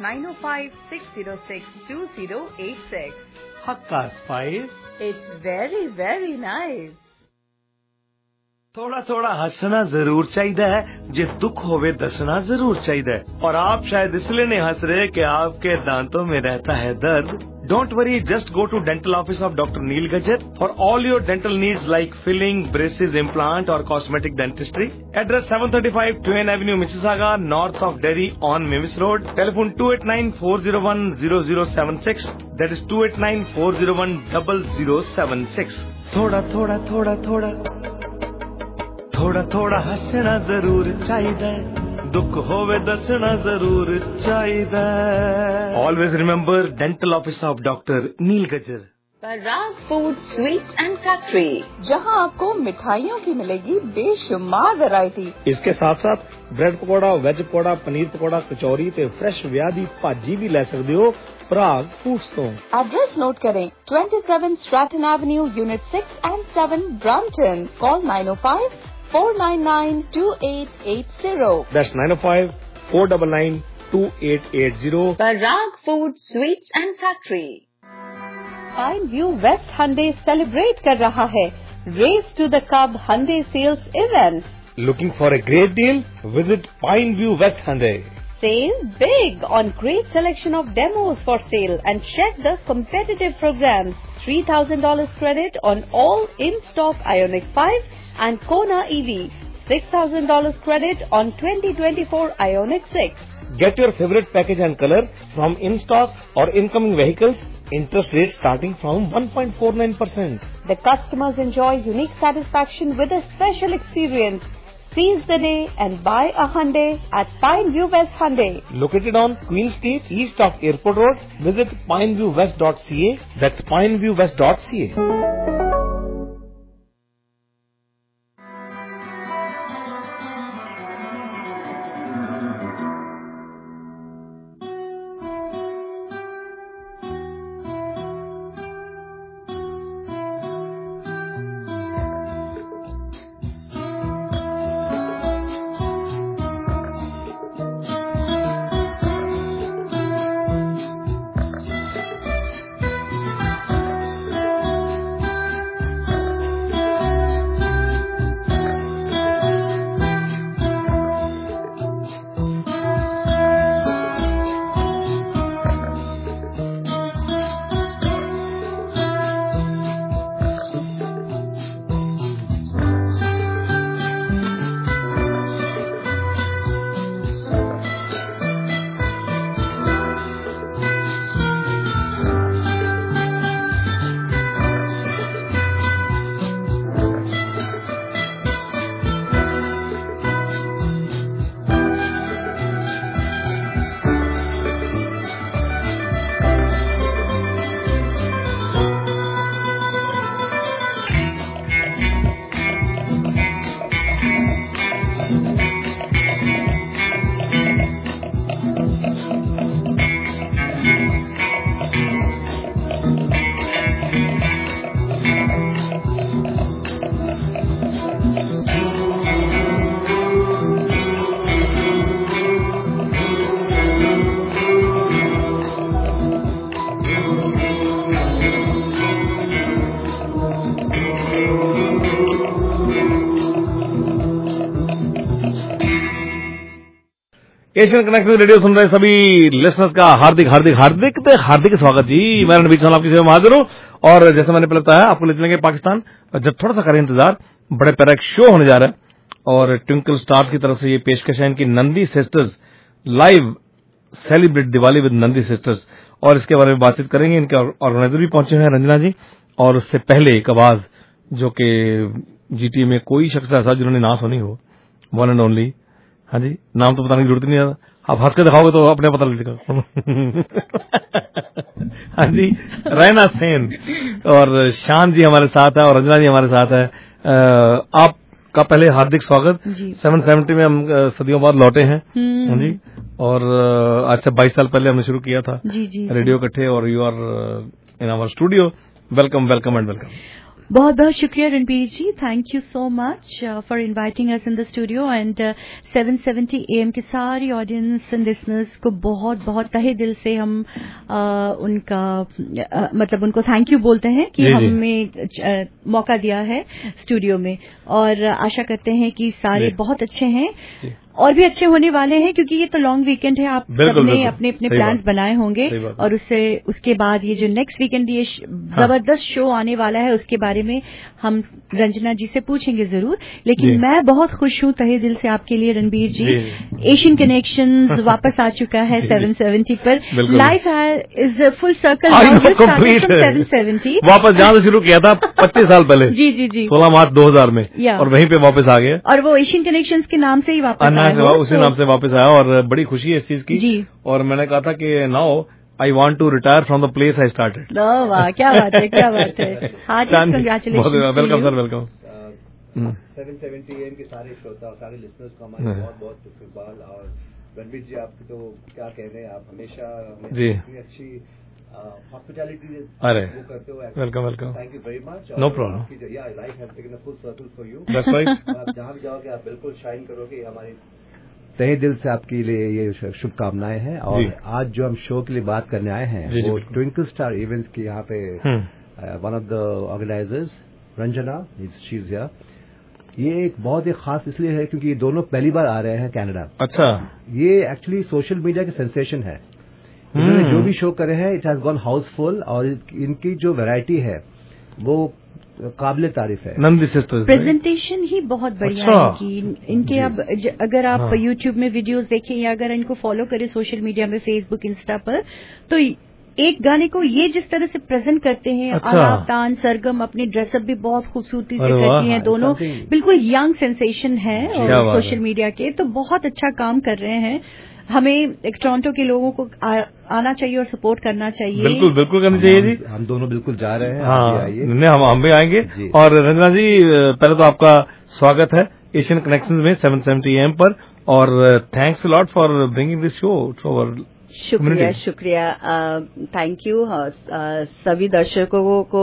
905-606-2086। Hakka spice, It's very, very nice. थोड़ा थोड़ा हंसना जरूर चाहिए, जे दुख होवे दसना जरूर चाहिए। और आप शायद इसलिए नहीं हंस रहे कि आपके दांतों में रहता है दर्द। Don't worry, just go to dental office of Dr. Neil Gajjar for all your dental needs like filling, braces, implant or cosmetic dentistry. Address 735 Twain Avenue, Mississauga, north of Derry on Mewis Road. Telephone 289-401-0076. That is 289-401-0076. थोड़ा थोड़ा थोड़ा थोड़ा थोड़ा थोड़ा हंसना जरूर चाहिए, दुख होवे दसना जरूर चाहिए। Always remember dental office of doctor Neel Gajjar. Parag food sweets and factory, जहां आपको मिठाइयों की मिलेगी बेशुमार वैरायटी। इसके साथ साथ ब्रेड पकौड़ा, वेज पकौड़ा, पनीर पकौड़ा, कचौरी ते फ्रेश व्यादी भाजी भी ले सकते हो पराग फूड्स तो। एड्रेस नोट करें, 27 स्ट्रैटन एवेन्यू, यूनिट 6 and 7, ब्रैम्पटन। Call 905-499-2880। That's 905-499-2880। Parag food sweets and factory. Pine view west Hyundai celebrate कर रहा है race to the cup Hyundai sales events. Looking for a great deal? Visit Pine View West Hyundai. Save big on great selection of demos for sale and check the competitive programs. $3,000 credit on all in-stock Ioniq 5 and Kona EV. $6,000 credit on 2024 Ioniq 6. Get your favorite package and color from in-stock or incoming vehicles. Interest rate starting from 1.49%. The customers enjoy unique satisfaction with a special experience. Seize the day and buy a Hyundai at Pine View West Hyundai. Located on Queen Street, east of Airport Road. Visit pineviewwest.ca. That's pineviewwest.ca. Asian connection radio सुन रहे सभी listeners का हार्दिक स्वागत जी। मैं रणबीर चौहान आपकी सेवा में हाजिर हूं और जैसे मैंने पहले बताया आपको ले चलेंगे पाकिस्तान। जब थोड़ा सा करें इंतजार, बड़े प्यारा एक शो होने जा रहा है और ट्विंकल स्टार्स की तरफ से ये पेशकश है इनकी Nandi sisters live celebrate Diwali with Nandi sisters, और इसके बारे में बातचीत करेंगे। इनके ऑर्गेनाइजर भी पहुंचे हैं रंजना जी, और उससे पहले एक आवाज जो कि जीटी में कोई शख्स ऐसा जिन्होंने ना सुनी हो, वन एंड ओनली, हाँ जी, नाम तो बताने की जरूरत नहीं है, आप हंस के दिखाओगे तो अपने पता लगेगा। हाँ जी, रैना सेन और शान जी हमारे साथ है और रंजना जी हमारे साथ है। आपका पहले हार्दिक स्वागत। 770 में हम सदियों बाद लौटे हैं, हाँ जी, और आज से 22 साल पहले हमने शुरू किया था रेडियो इकट्ठे, और you are in our studio. Welcome welcome and welcome. बहुत बहुत शुक्रिया Ranbir ji, thank you so much for inviting us in the studio and 770 AM के सारी ऑडियंस एंड लिसनर्स को बहुत बहुत तहे दिल से हम उनका मतलब उनको थैंक यू बोलते हैं कि हमें मौका दिया है स्टूडियो में, और आशा करते हैं कि सारे बहुत अच्छे हैं और भी अच्छे होने वाले हैं, क्योंकि ये तो लॉन्ग वीकेंड है, आप सबने अपने अपने प्लान्स बनाए होंगे, और उसके बाद ये जो नेक्स्ट वीकेंड ये जबरदस्त शो आने वाला है उसके बारे में हम रंजना जी से पूछेंगे जरूर। लेकिन मैं बहुत खुश हूं तहे दिल से आपके लिए रणबीर जी, एशियन कनेक्शंस वापस आ चुका है 770 पर। लाइफ इज फुल सर्कल 770 वापस जहां से शुरू किया था 25 साल पहले, जी जी जी, 16 मार्च 2000 में, और वहीं पे वापस आ गए, और वो एशियन कनेक्शंस के नाम से ही वापस उसी नाम से वापस आया, और बड़ी खुशी है इस चीज की। और मैंने कहा था कि now I want to retire from the place I started. वाह, क्या बात है, क्या बात है। Congratulation, welcome sir, welcome. 770 AM के सारे श्रोता और सारे लिसनर्स को हमारे बहुत बहुत इस्तकबाल। और रणबीर जी, आपकी तो क्या कह रहे हैं, आप हमेशा जी अच्छी हॉस्पिटैलिटी वो करते हो। Welcome welcome, thank you very much. No problem. Life has taken a full circle for you, that's right. आप जहां भी जाओगे आप बिल्कुल शाइन करोगे, हमारी तहे दिल से आपके लिए ये शुभकामनाएं हैं। और आज जो हम शो के लिए बात करने आए हैं वो ट्विंकल स्टार इवेंट्स की यहाँ पे one of the organizers Ranjana, she is here. ये एक बहुत ही खास इसलिए है क्योंकि ये दोनों पहली बार आ रहे हैं कनाडा। अच्छा, ये एक्चुअली सोशल मीडिया के सेंसेशन है। इन्होंने जो भी शो करे हैं इट हैज गॉन हाउसफुल, और इनकी जो वैरायटी है वो काबिले तारीफ है। नंदी सिस्टर्स प्रेजेंटेशन ही बहुत बढ़िया है इनके। अब अगर आप यूट्यूब में वीडियोस देखें या अगर इनको फॉलो करें सोशल मीडिया में, फेसबुक, इंस्टा पर, तो एक गाने को ये जिस तरह से प्रेजेंट करते हैं, आलाप, तान, सरगम, अपनी ड्रेसअप भी बहुत खूबसूरती से करती हैं दोनों, बिल्कुल यंग सेंसेशन है और सोशल मीडिया के, तो बहुत अच्छा काम कर रहे हैं। हमें एक टोरंटो के लोगों को आना चाहिए और सपोर्ट करना चाहिए। बिल्कुल बिल्कुल करनी चाहिए जी। हम दोनों बिल्कुल जा रहे हैं। हाँ, हम भी आएंगे। और रंजना जी, पहले तो आपका स्वागत है एशियन कनेक्शंस में 770 AM पर, और thanks a lot for bringing this show to our. शुक्रिया, थैंक यू सभी दर्शकों को,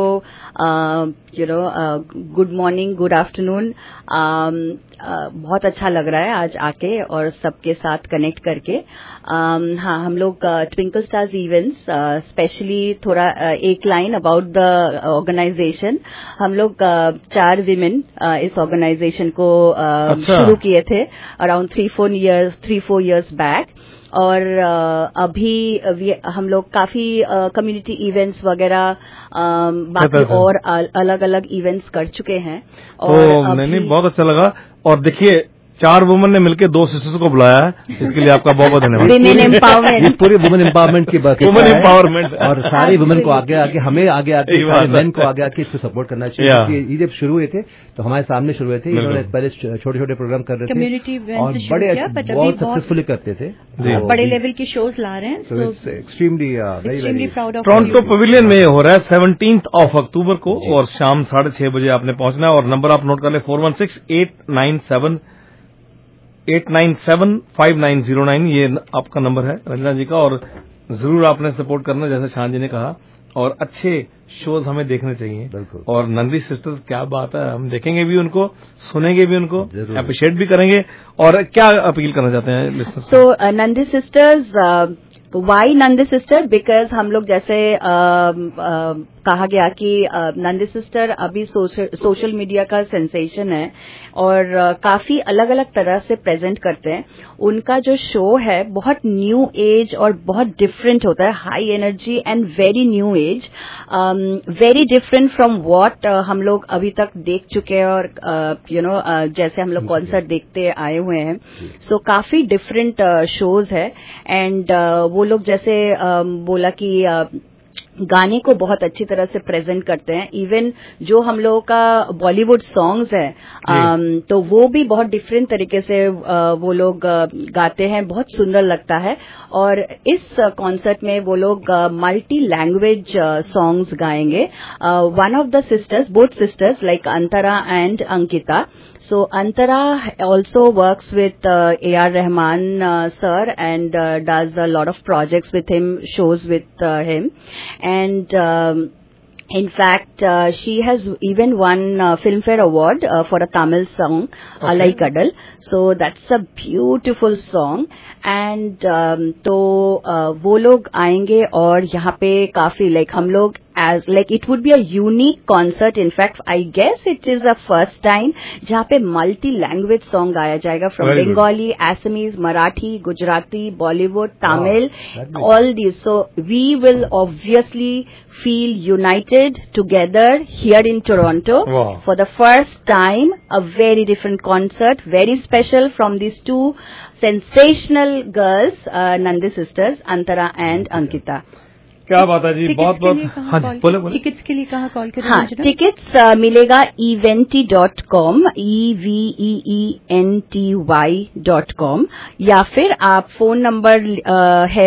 गुड मॉर्निंग, गुड आफ्टरनून। बहुत अच्छा लग रहा है आज आके और सबके साथ कनेक्ट करके। हाँ, हम लोग ट्विंकल स्टार्स इवेंट्स स्पेशली थोड़ा एक लाइन अबाउट द ऑर्गेनाइजेशन। हम लोग 4 विमेन इस ऑर्गेनाइजेशन को शुरू किए थे अराउंड 3-4 इयर्स बैक, और अभी हम लोग काफी कम्युनिटी इवेंट्स वगैरह बाकी और अलग अलग इवेंट्स कर चुके हैं। और नहीं, बहुत अच्छा लगा। और देखिए, 4 वुमेन ने मिलकर 2 सिस्टर्स को बुलाया है, इसके लिए आपका बहुत बहुत धन्यवाद। वुमेन एम्पावरमेंट, ये पूरी वुमेन एम्पावरमेंट की बात है, वुमेन एम्पावरमेंट, और सारी वुमेन को आगे सारे मेन को आगे आके इसको सपोर्ट करना चाहिए। क्योंकि ये जब शुरू हुए थे तो हमारे सामने शुरू हुए थे, इन्होंने पहले छोटे छोटे प्रोग्राम कर रहे थे और बड़े बहुत सक्सेसफुली करते थे, बड़े लेवल के शोज ला रहे हैं। Extremely proud of. Toronto pavilion में हो रहा है 17 अक्टूबर को, और शाम 6:30 बजे आपने पहुंचना है। और नंबर आप नोट कर ले, 416-897-5909, ये आपका नंबर है रंजना जी का। और जरूर आपने सपोर्ट करना, जैसे शान जी ने कहा, और अच्छे शोज हमें देखने चाहिए। और नंदी सिस्टर्स, क्या बात है, हम देखेंगे भी उनको, सुनेंगे भी उनको, अप्रिशिएट भी करेंगे। और क्या अपील करना चाहते हैं listeners? So Nandi sisters, why Nandi sister, because हम लोग जैसे कहा गया कि नंदी सिस्टर अभी सोशल मीडिया का सेंसेशन है और काफी अलग अलग तरह से प्रेजेंट करते हैं। उनका जो शो है बहुत न्यू एज और बहुत डिफरेंट होता है, high energy and very new age, very different from what हम लोग अभी तक देख चुके हैं और जैसे हम लोग कॉन्सर्ट देखते आए हुए हैं। सो काफी डिफरेंट शोज है एंड वो लोग जैसे बोला कि गाने को बहुत अच्छी तरह से प्रेजेंट करते हैं। इवन जो हम लोगों का बॉलीवुड सॉन्ग्स है तो वो भी बहुत डिफरेंट तरीके से वो लोग गाते हैं, बहुत सुंदर लगता है। और इस कॉन्सर्ट में वो लोग मल्टी लैंग्वेज सॉन्ग्स गाएंगे। One of the sisters, both sisters like Antara and Ankita. So Antara also works with A.R. Rahman sir and does a lot of projects with him, shows with him, and in fact she has even won Filmfare Award for a Tamil song, Alai Kadal. So that's a beautiful song and तो वो लोग आएंगे और यहाँ पे काफी हम लोग as it would be a unique concert. In fact, I guess it is a first time जहाँ पे multi language song गाया जाएगा from Very Bengali, good. Assamese, Marathi, Gujarati, Bollywood, Tamil, all these. So we will obviously feel united together here in Toronto for the first time. A very different concert, very special from these two sensational girls, Nandi sisters, Antara and Ankita. क्या बात है जी, बहुत बहुत बोले। Tickets के लिए कहाँ call करें? हाँ, टिकट्स मिलेगा eventi.com, EVEENTY.com, या फिर आप फोन नंबर है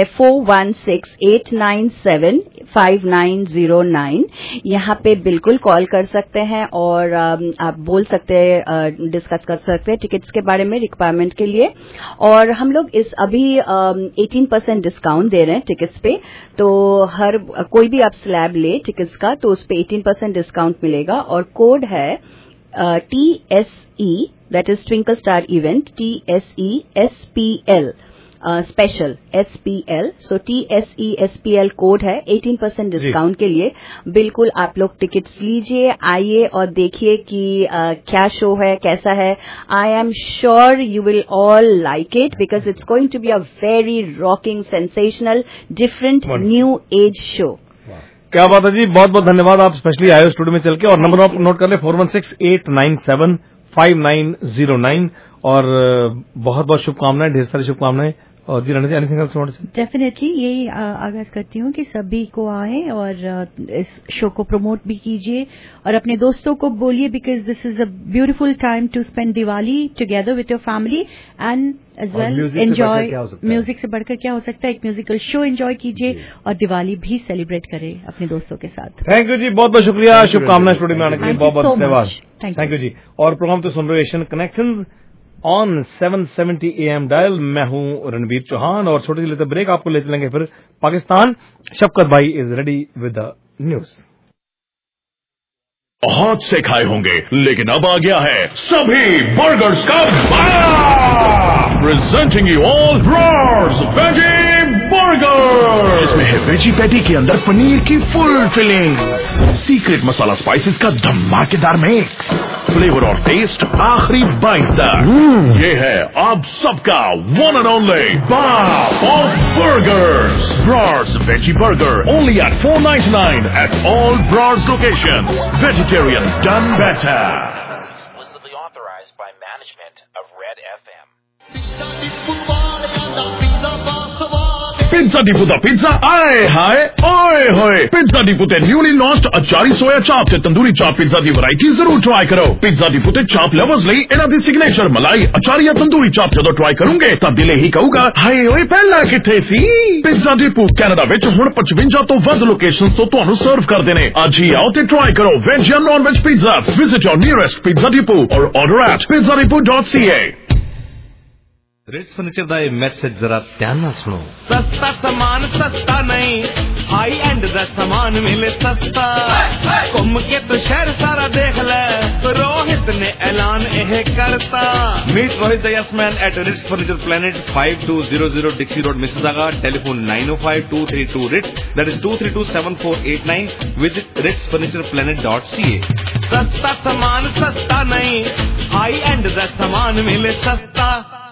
416-897-5909, यहाँ पे बिल्कुल कॉल कर सकते हैं और आप बोल सकते हैं, डिस्कस कर सकते हैं टिकट्स के बारे में, रिक्वायरमेंट के लिए। और हम लोग इस अभी 18% डिस्काउंट दे रहे हैं टिकट्स पे, तो हर कोई भी आप स्लैब ले टिकट्स का तो उस पे 18% डिस्काउंट मिलेगा। और कोड है TSE, that is twinkle star event, TSE SPL special SPL। So TSE SPL code है 18% डिस्काउंट के लिए। बिल्कुल आप लोग टिकट्स लीजिए, आइए और देखिए कि क्या शो है, कैसा है। I am sure you will all like it because it's going to be a very rocking, sensational, different new age show. क्या बात है जी, बहुत बहुत धन्यवाद, आप स्पेशली आए स्टूडियो में चल के। और नंबर आप नोट कर ले 416-897-5909। और बहुत बहुत शुभकामनाएं, ढेर सारी शुभकामनाएं। और जी Ranji, anything else you want to say? Definitely यही आगाज करती हूँ कि सभी को आए और इस शो को प्रमोट भी कीजिए और अपने दोस्तों को बोलिए, because this is a beautiful time to spend Diwali together with your family and as well enjoy. Music से बढ़कर क्या हो सकता है, एक म्यूजिकल शो एंजॉय कीजिए और दिवाली भी सेलिब्रेट करें अपने दोस्तों के साथ। थैंक यू जी, बहुत बहुत शुक्रिया, शुभकामनाएं स्टूडियो में आने के लिए, बहुत बहुत धन्यवाद। Thank you ji. और प्रोग्राम तो सुन रहे Asian connection on 770 AM dial. मैं हूं रणवीर चौहान और छोटी सी लेते ब्रेक, आपको ले चलेंगे फिर पाकिस्तान। शफकत भाई is ready with the news. हाथ से खाए होंगे, लेकिन अब आ गया है सभी बर्गर्स का presenting you all Brods veggie burger. इसमें है वेजी पैटी के अंदर पनीर की full filling, secret masala spices का धमाकेदार मिक्स, फ्लेवर और टेस्ट आखिरी बाइट तक। ये है आप सबका वन एंड ओनली बाप of burgers, Brods veggie burger, only at $4.99 at all Brod's locations. Vegetarian done better. Explicitly authorized by management of Red FM. Pizza Depot the pizza आए हाय ओए होए। पिज्जा डिपो ते न्यूली लॉन्च्ड अचारी soya chaap ते tandoori chaap pizza दी variety जरूर try करो। पिज्जा डिपो ते चाप लवर्स ਲਈ ਇਹਨਾਂ ਦੀ ਸਿਗਨੇਚਰ ਮਲਾਈ ਅਚਾਰੀ ਜਾਂ ਤੰਦੂਰੀ ਚਾਪ ਜਦੋਂ ਟਰਾਈ ਕਰੋਗੇ ਤਾਂ ਦਿਲ ਹੀ ਕਹੂਗਾ ਹਾਏ ਓਏ ਪਹਿਲਾਂ ਕਿੱਥੇ ਸੀ। ਪਿਜ਼ਾ ਡਿਪੋ ਕੈਨੇਡਾ ਵਿੱਚ ਹੁਣ 55 ਤੋਂ ਵੱਧ ਲੋਕੇਸ਼ਨਸ ਤੋਂ ਤੁਹਾਨੂੰ ਸਰਵ ਕਰਦੇ ਨੇ। ਅੱਜ ਹੀ ਆਓ ਤੇ ਟਰਾਈ ਕਰੋ ਵੈਜ ਜਾਂ non veg pizza. Visit your nearest Pizza Depot और order at pizzadepot.ca। Rits furniture ਦਾ ਇਹ ਮੈਸੇਜ ਜ਼ਰਾ ਧਿਆਨ ਨਾਲ ਸੁਣੋ। सस्ता सामान सस्ता नहीं, हाई एंड दा सामान मिले सस्ता। घूम के तो शहर सारा देख ले, रोहित ने ऐलान यह करता। Meet Rohit the yes man at Rits Furniture Planet 5200 Dixie road Mississauga. Telephone 905-232 Rits, that is 232-7489। Visit ritsfurnitureplanet.ca। सस्ता सामान सस्ता नहीं, हाई एंड दा सामान मिले सस्ता।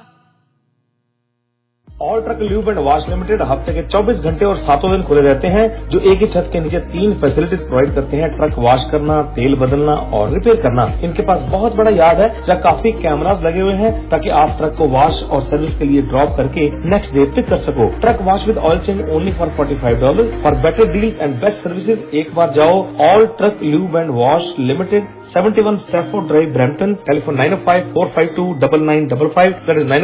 All truck lube and wash limited हफ्ते के 24 घंटे और 7 दिन खुले रहते हैं, जो एक ही छत के नीचे 3 फैसिलिटीज प्रोवाइड करते हैं। ट्रक वॉश करना, तेल बदलना और रिपेयर करना। इनके पास बहुत बड़ा यार्ड है जहाँ काफी कैमरास लगे हुए हैं, ताकि आप ट्रक को वॉश और सर्विस के लिए ड्रॉप करके नेक्स्ट डे पिक कर सको। Truck wash with oil change only for $45। For better deals and best services एक बार जाओ all truck lube and wash limited, 71 Stafford drive, Brampton. Telephone 905-452-9955, that is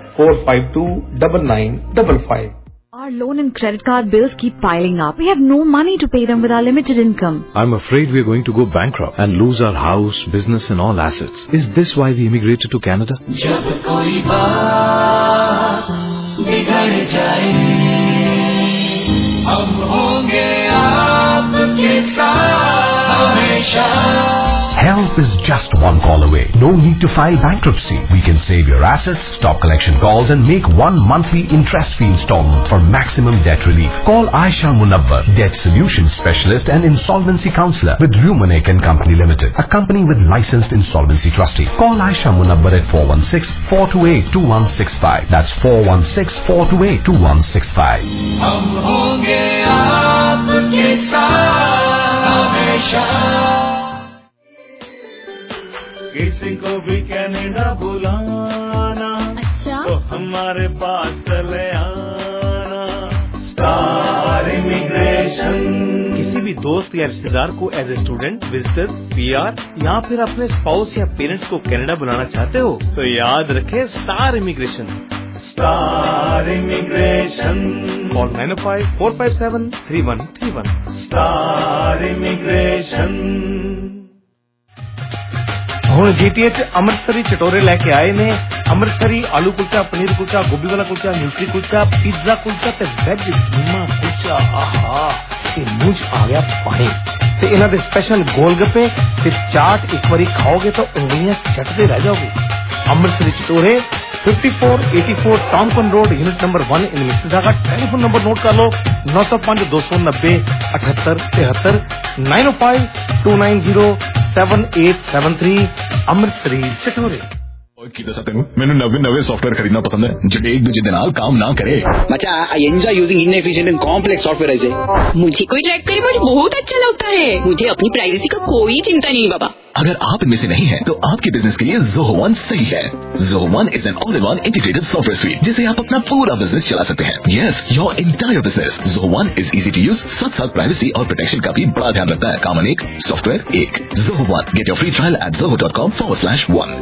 905-452-9955. Our loan and credit card bills keep piling up. We have no money to pay them with our limited income. I'm afraid we're going to go bankrupt and lose our house, business and all assets. Is this why we immigrated to Canada? जब कोई बात बिगड़ जाए, हम होंगे आपके साथ हमेशा। Help is just one call away. No need to file bankruptcy. We can save your assets, stop collection calls and make one monthly interest-free installment for maximum debt relief. Call Aisha Munawwar, Debt Solution Specialist and Insolvency Counselor with Rumanek & Company Limited, a company with licensed insolvency trustee. Call Aisha Munawwar at 416-428-2165. That's 416-428-2165. हम होंगे आपके साथ हमेशा। किसी को भी Canada बुलाना, अच्छा तो हमारे पास चले आना। Star immigration. किसी भी दोस्त या रिश्तेदार को as a student, visitor, PR या फिर अपने स्पाउस या पेरेंट्स को कनाडा बुलाना चाहते हो तो याद रखें star immigration. Star immigration. Call 905-457-3131। Star immigration. ਹੁਣ GTH ਅੰਮ੍ਰਿਤਸਰੀ ਚਟੋਰੇ ਲੈ ਕੇ ਆਏ ਨੇ। ਅੰਮ੍ਰਿਤਸਰੀ ਆਲੂ ਕੁਲਚਾ, ਪਨੀਰ ਕੁਲਚਾ, ਗੋਭੀ ਵਾਲਾ ਕੁਲਚਾ, ਨਿਊਟਰੀ ਕੁਲਚਾ, ਪੀਜ਼ਾ ਕੁਲਚਾ ਤੇ ਵੈਜ ਕੀਮਾ ਕੁਲਚਾ। ਆਹਾ, ਇਹ ਮੂੰਹ 'ਚ ਆ ਗਿਆ ਪਾਣੀ। ਤੇ ਇਹਨਾਂ ਦੇ ਸਪੈਸ਼ਲ ਗੋਲ ਗੱਪੇ ਤੇ ਚਾਟ ਇੱਕ ਵਾਰੀ ਖਾਓਗੇ ਤਾਂ ਉਂਗਲੀਆਂ ਚੱਟਦੇ ਰਹਿ ਜਾਓਗੇ। Amritsari Chatore 5484 Tomken road, unit number 1 in Mississauga. Telephone number note कर लो 905-290-7873, 905-290-7873। ਅੰਮ੍ਰਿਤਸਰੀ ਚਟੋਰੇ। ਕੀ ਦੱਸਾਂ ਤੈਨੂੰ, ਮੈਨੂੰ ਨਵੇਂ ਸੌਫਟਵੇਅਰ ਖਰੀਦਣਾ ਪਸੰਦ ਹੈ ਜਿਹੜੇ एक दूजे ਦੇ ਨਾਲ काम ना करे। मचा I enjoy using inefficient and complex software ऐसे। मुझे कोई ट्रैक करे मुझे बहुत अच्छा लगता है। मुझे अपनी प्राइवेसी का कोई चिंता नहीं बाबा। अगर आप इनमें से नहीं हैं, तो आपके बिजनेस के लिए Zoho One सही है। Zoho One is an all-in-one integrated software suite जिसे आप अपना पूरा बिजनेस चला सकते हैं। Yes, your entire business. Zoho One is easy to use, साथ प्राइवेसी और प्रोटेक्शन का भी बड़ा ध्यान रखता है। काम एक, सॉफ्टवेयर एक। Zoho One. Get your free trial at zoho.com/one।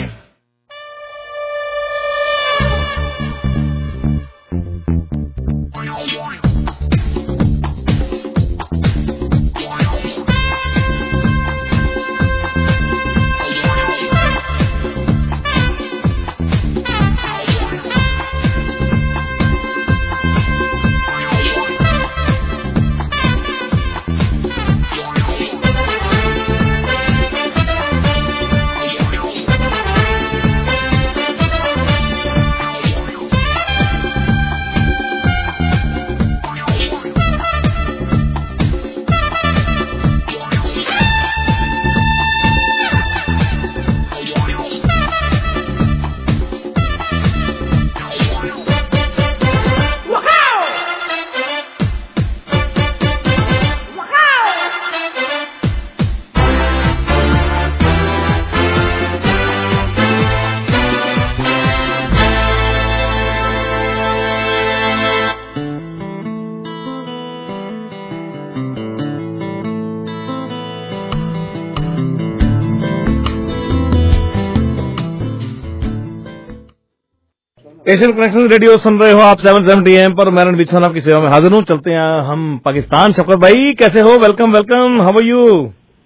Asian connection radio सुन रहे हो आप 770 AM पर। मैं रणबीर आपकी सेवा में हाजिर हूँ। चलते हैं हम पाकिस्तान। शफकत भाई कैसे हो? Welcome welcome. How are you?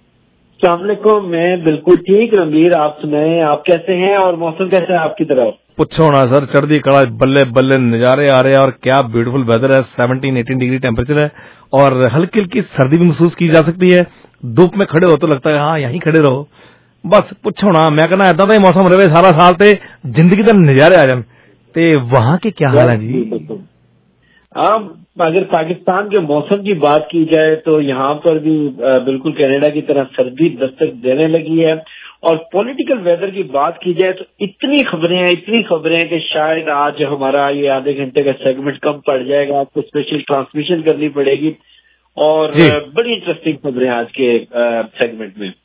अस्सलाम वालेकुम। मैं बिल्कुल ठीक रणबीर, आप सुनाएं, आप कैसे हैं और मौसम कैसा है आपकी तरफ? पूछो ना सर, चढ़दी कड़ा बल्ले बल्ले नजारे आ रहे हैं और क्या ब्यूटीफुल वेदर है। 17-18 डिग्री टेम्परेचर है और हल्की हल्की सर्दी भी महसूस की जा सकती है। धूप में खड़े हो तो लगता है हाँ यहीं खड़े रहो। बस पूछो ना, मैं कहना ऐसा ही मौसम रहे सारा साल ते जिंदगी के नजारे आ जान। ते वहां के क्या हाल है जी? अगर पाकिस्तान के मौसम की बात की जाए तो यहाँ पर भी बिल्कुल कनाडा की तरह सर्दी दस्तक देने लगी है। और पॉलिटिकल वेदर की बात की जाए तो इतनी खबरें हैं कि शायद आज हमारा ये आधे घंटे का सेगमेंट कम पड़ जाएगा, आपको स्पेशल ट्रांसमिशन करनी पड़ेगी। और बड़ी इंटरेस्टिंग खबरें आज के सेगमेंट में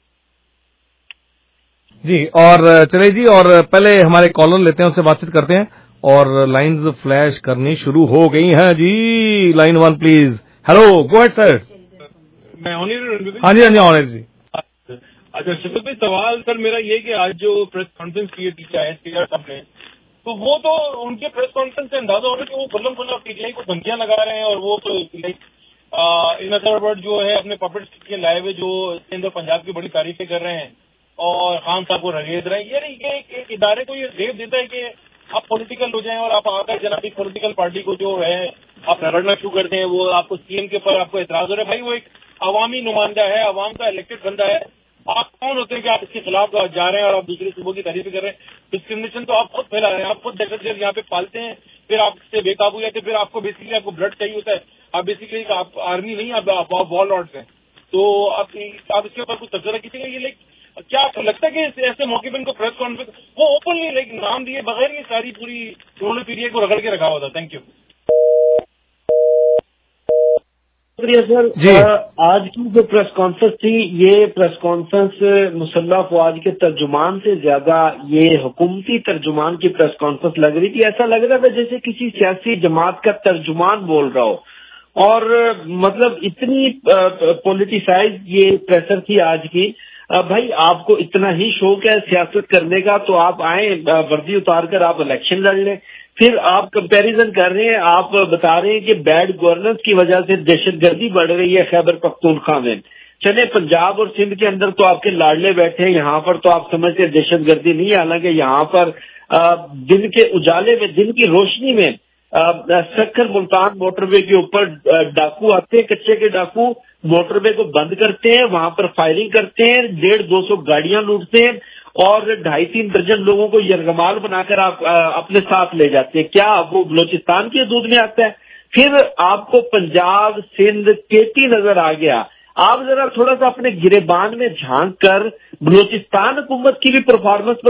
जी। और चले जी, और पहले हमारे कॉलर लेते हैं, उससे बातचीत करते हैं। और लाइंस फ्लैश करनी शुरू हो गई हैं जी। Line 1 please. Hello, go ahead sir. हाँ जी ऑनर जी। अच्छा शफकत भाई, सवाल सर मेरा ये कि आज जो प्रेस कॉन्फ्रेंस की पीटीआई साहब ने, तो वो तो उनके प्रेस कॉन्फ्रेंस से अंदाजा हो रहा है कि वो बल्लम खुल्ला पीटीआई को धमकियां लगा रहे हैं और वो तो इन अदर वर्ड जो है अपने पपेट के लाए हुए जो इसके अंदर पंजाब की बड़ी तारीफें कर रहे हैं और खान साहब को रगेद रहे हैं। ये एक इदारे को ये रेव देता है कि आप पॉलिटिकल हो जाएं और आप आकर जनाबी पॉलिटिकल पार्टी को जो है आप रगड़ना शुरू करते हैं। वो आपको सीएम के ऊपर आपको एतराज हो रहा है। भाई वो एक अवामी नुमाइंदा है, अवाम का इलेक्टेड बंदा है। आप कौन होते हैं कि आप इसके खिलाफ जा रहे हैं और आप दूसरे सूबों की तारीफ कर रहे हैं? डिस्क्रिमिनेशन तो आप खुद फैला रहे हैं, आप खुद दहशतगर्द यहाँ पे पालते हैं, फिर आपसे बेकाबू है, फिर आपको बेसिकली आपको ब्लड चाहिए होता है। आप बेसिकली आप आर्मी नहीं, आप वॉल लॉर्ड्स हैं। तो आप इसके ऊपर कुछ तबसरा कीजिएगा। ये क्या आपको लगता है कि ऐसे मौके पर इनको प्रेस कॉन्फ्रेंस वो ओपनली नाम दिए बगैर ये सारी पूरी उन्होंने पीटीआई को रगड़ के रखा हुआ था? Thank you. सर, आज की जो प्रेस कॉन्फ्रेंस थी, ये प्रेस कॉन्फ्रेंस मुसल्लह फौज के तर्जुमान से ज्यादा ये हुकूमती तर्जुमान की प्रेस कॉन्फ्रेंस लग रही थी। ऐसा लग रहा था जैसे किसी सियासी जमात का तर्जुमान बोल रहा हो। और मतलब इतनी पॉलिटिसाइज ये प्रेशर थी आज की। भाई आपको इतना ही शौक है सियासत करने का तो आप आए, वर्दी उतार कर आप इलेक्शन लड़ लें। फिर आप कंपैरिजन कर रहे हैं, आप बता रहे हैं कि बैड गवर्नेंस की वजह से दहशतगर्दी बढ़ रही है खैबर पख्तूनख्वा में। चले पंजाब और सिंध के अंदर तो आपके लाडले बैठे हैं, यहाँ पर तो आप समझते हैं दहशतगर्दी नहीं। हालांकि यहाँ पर दिन के उजाले में, दिन की रोशनी में सक्खर मुल्तान मोटरवे के ऊपर डाकू आते हैं, कच्चे के डाकू मोटरवे को बंद करते हैं, वहां पर फायरिंग करते हैं, 150-200 गाड़ियां लूटते हैं और 2.5-3 दर्जन लोगों को यरगमाल बनाकर आप अपने साथ ले जाते हैं। क्या वो बलोचिस्तान की हदूद में आता है? फिर आपको पंजाब, सिंध, केटी नजर आ गया। आप जरा थोड़ा सा अपने गिरेबान में झांक कर बलोचिस्तान हुकूमत की भी परफॉर्मेंस पर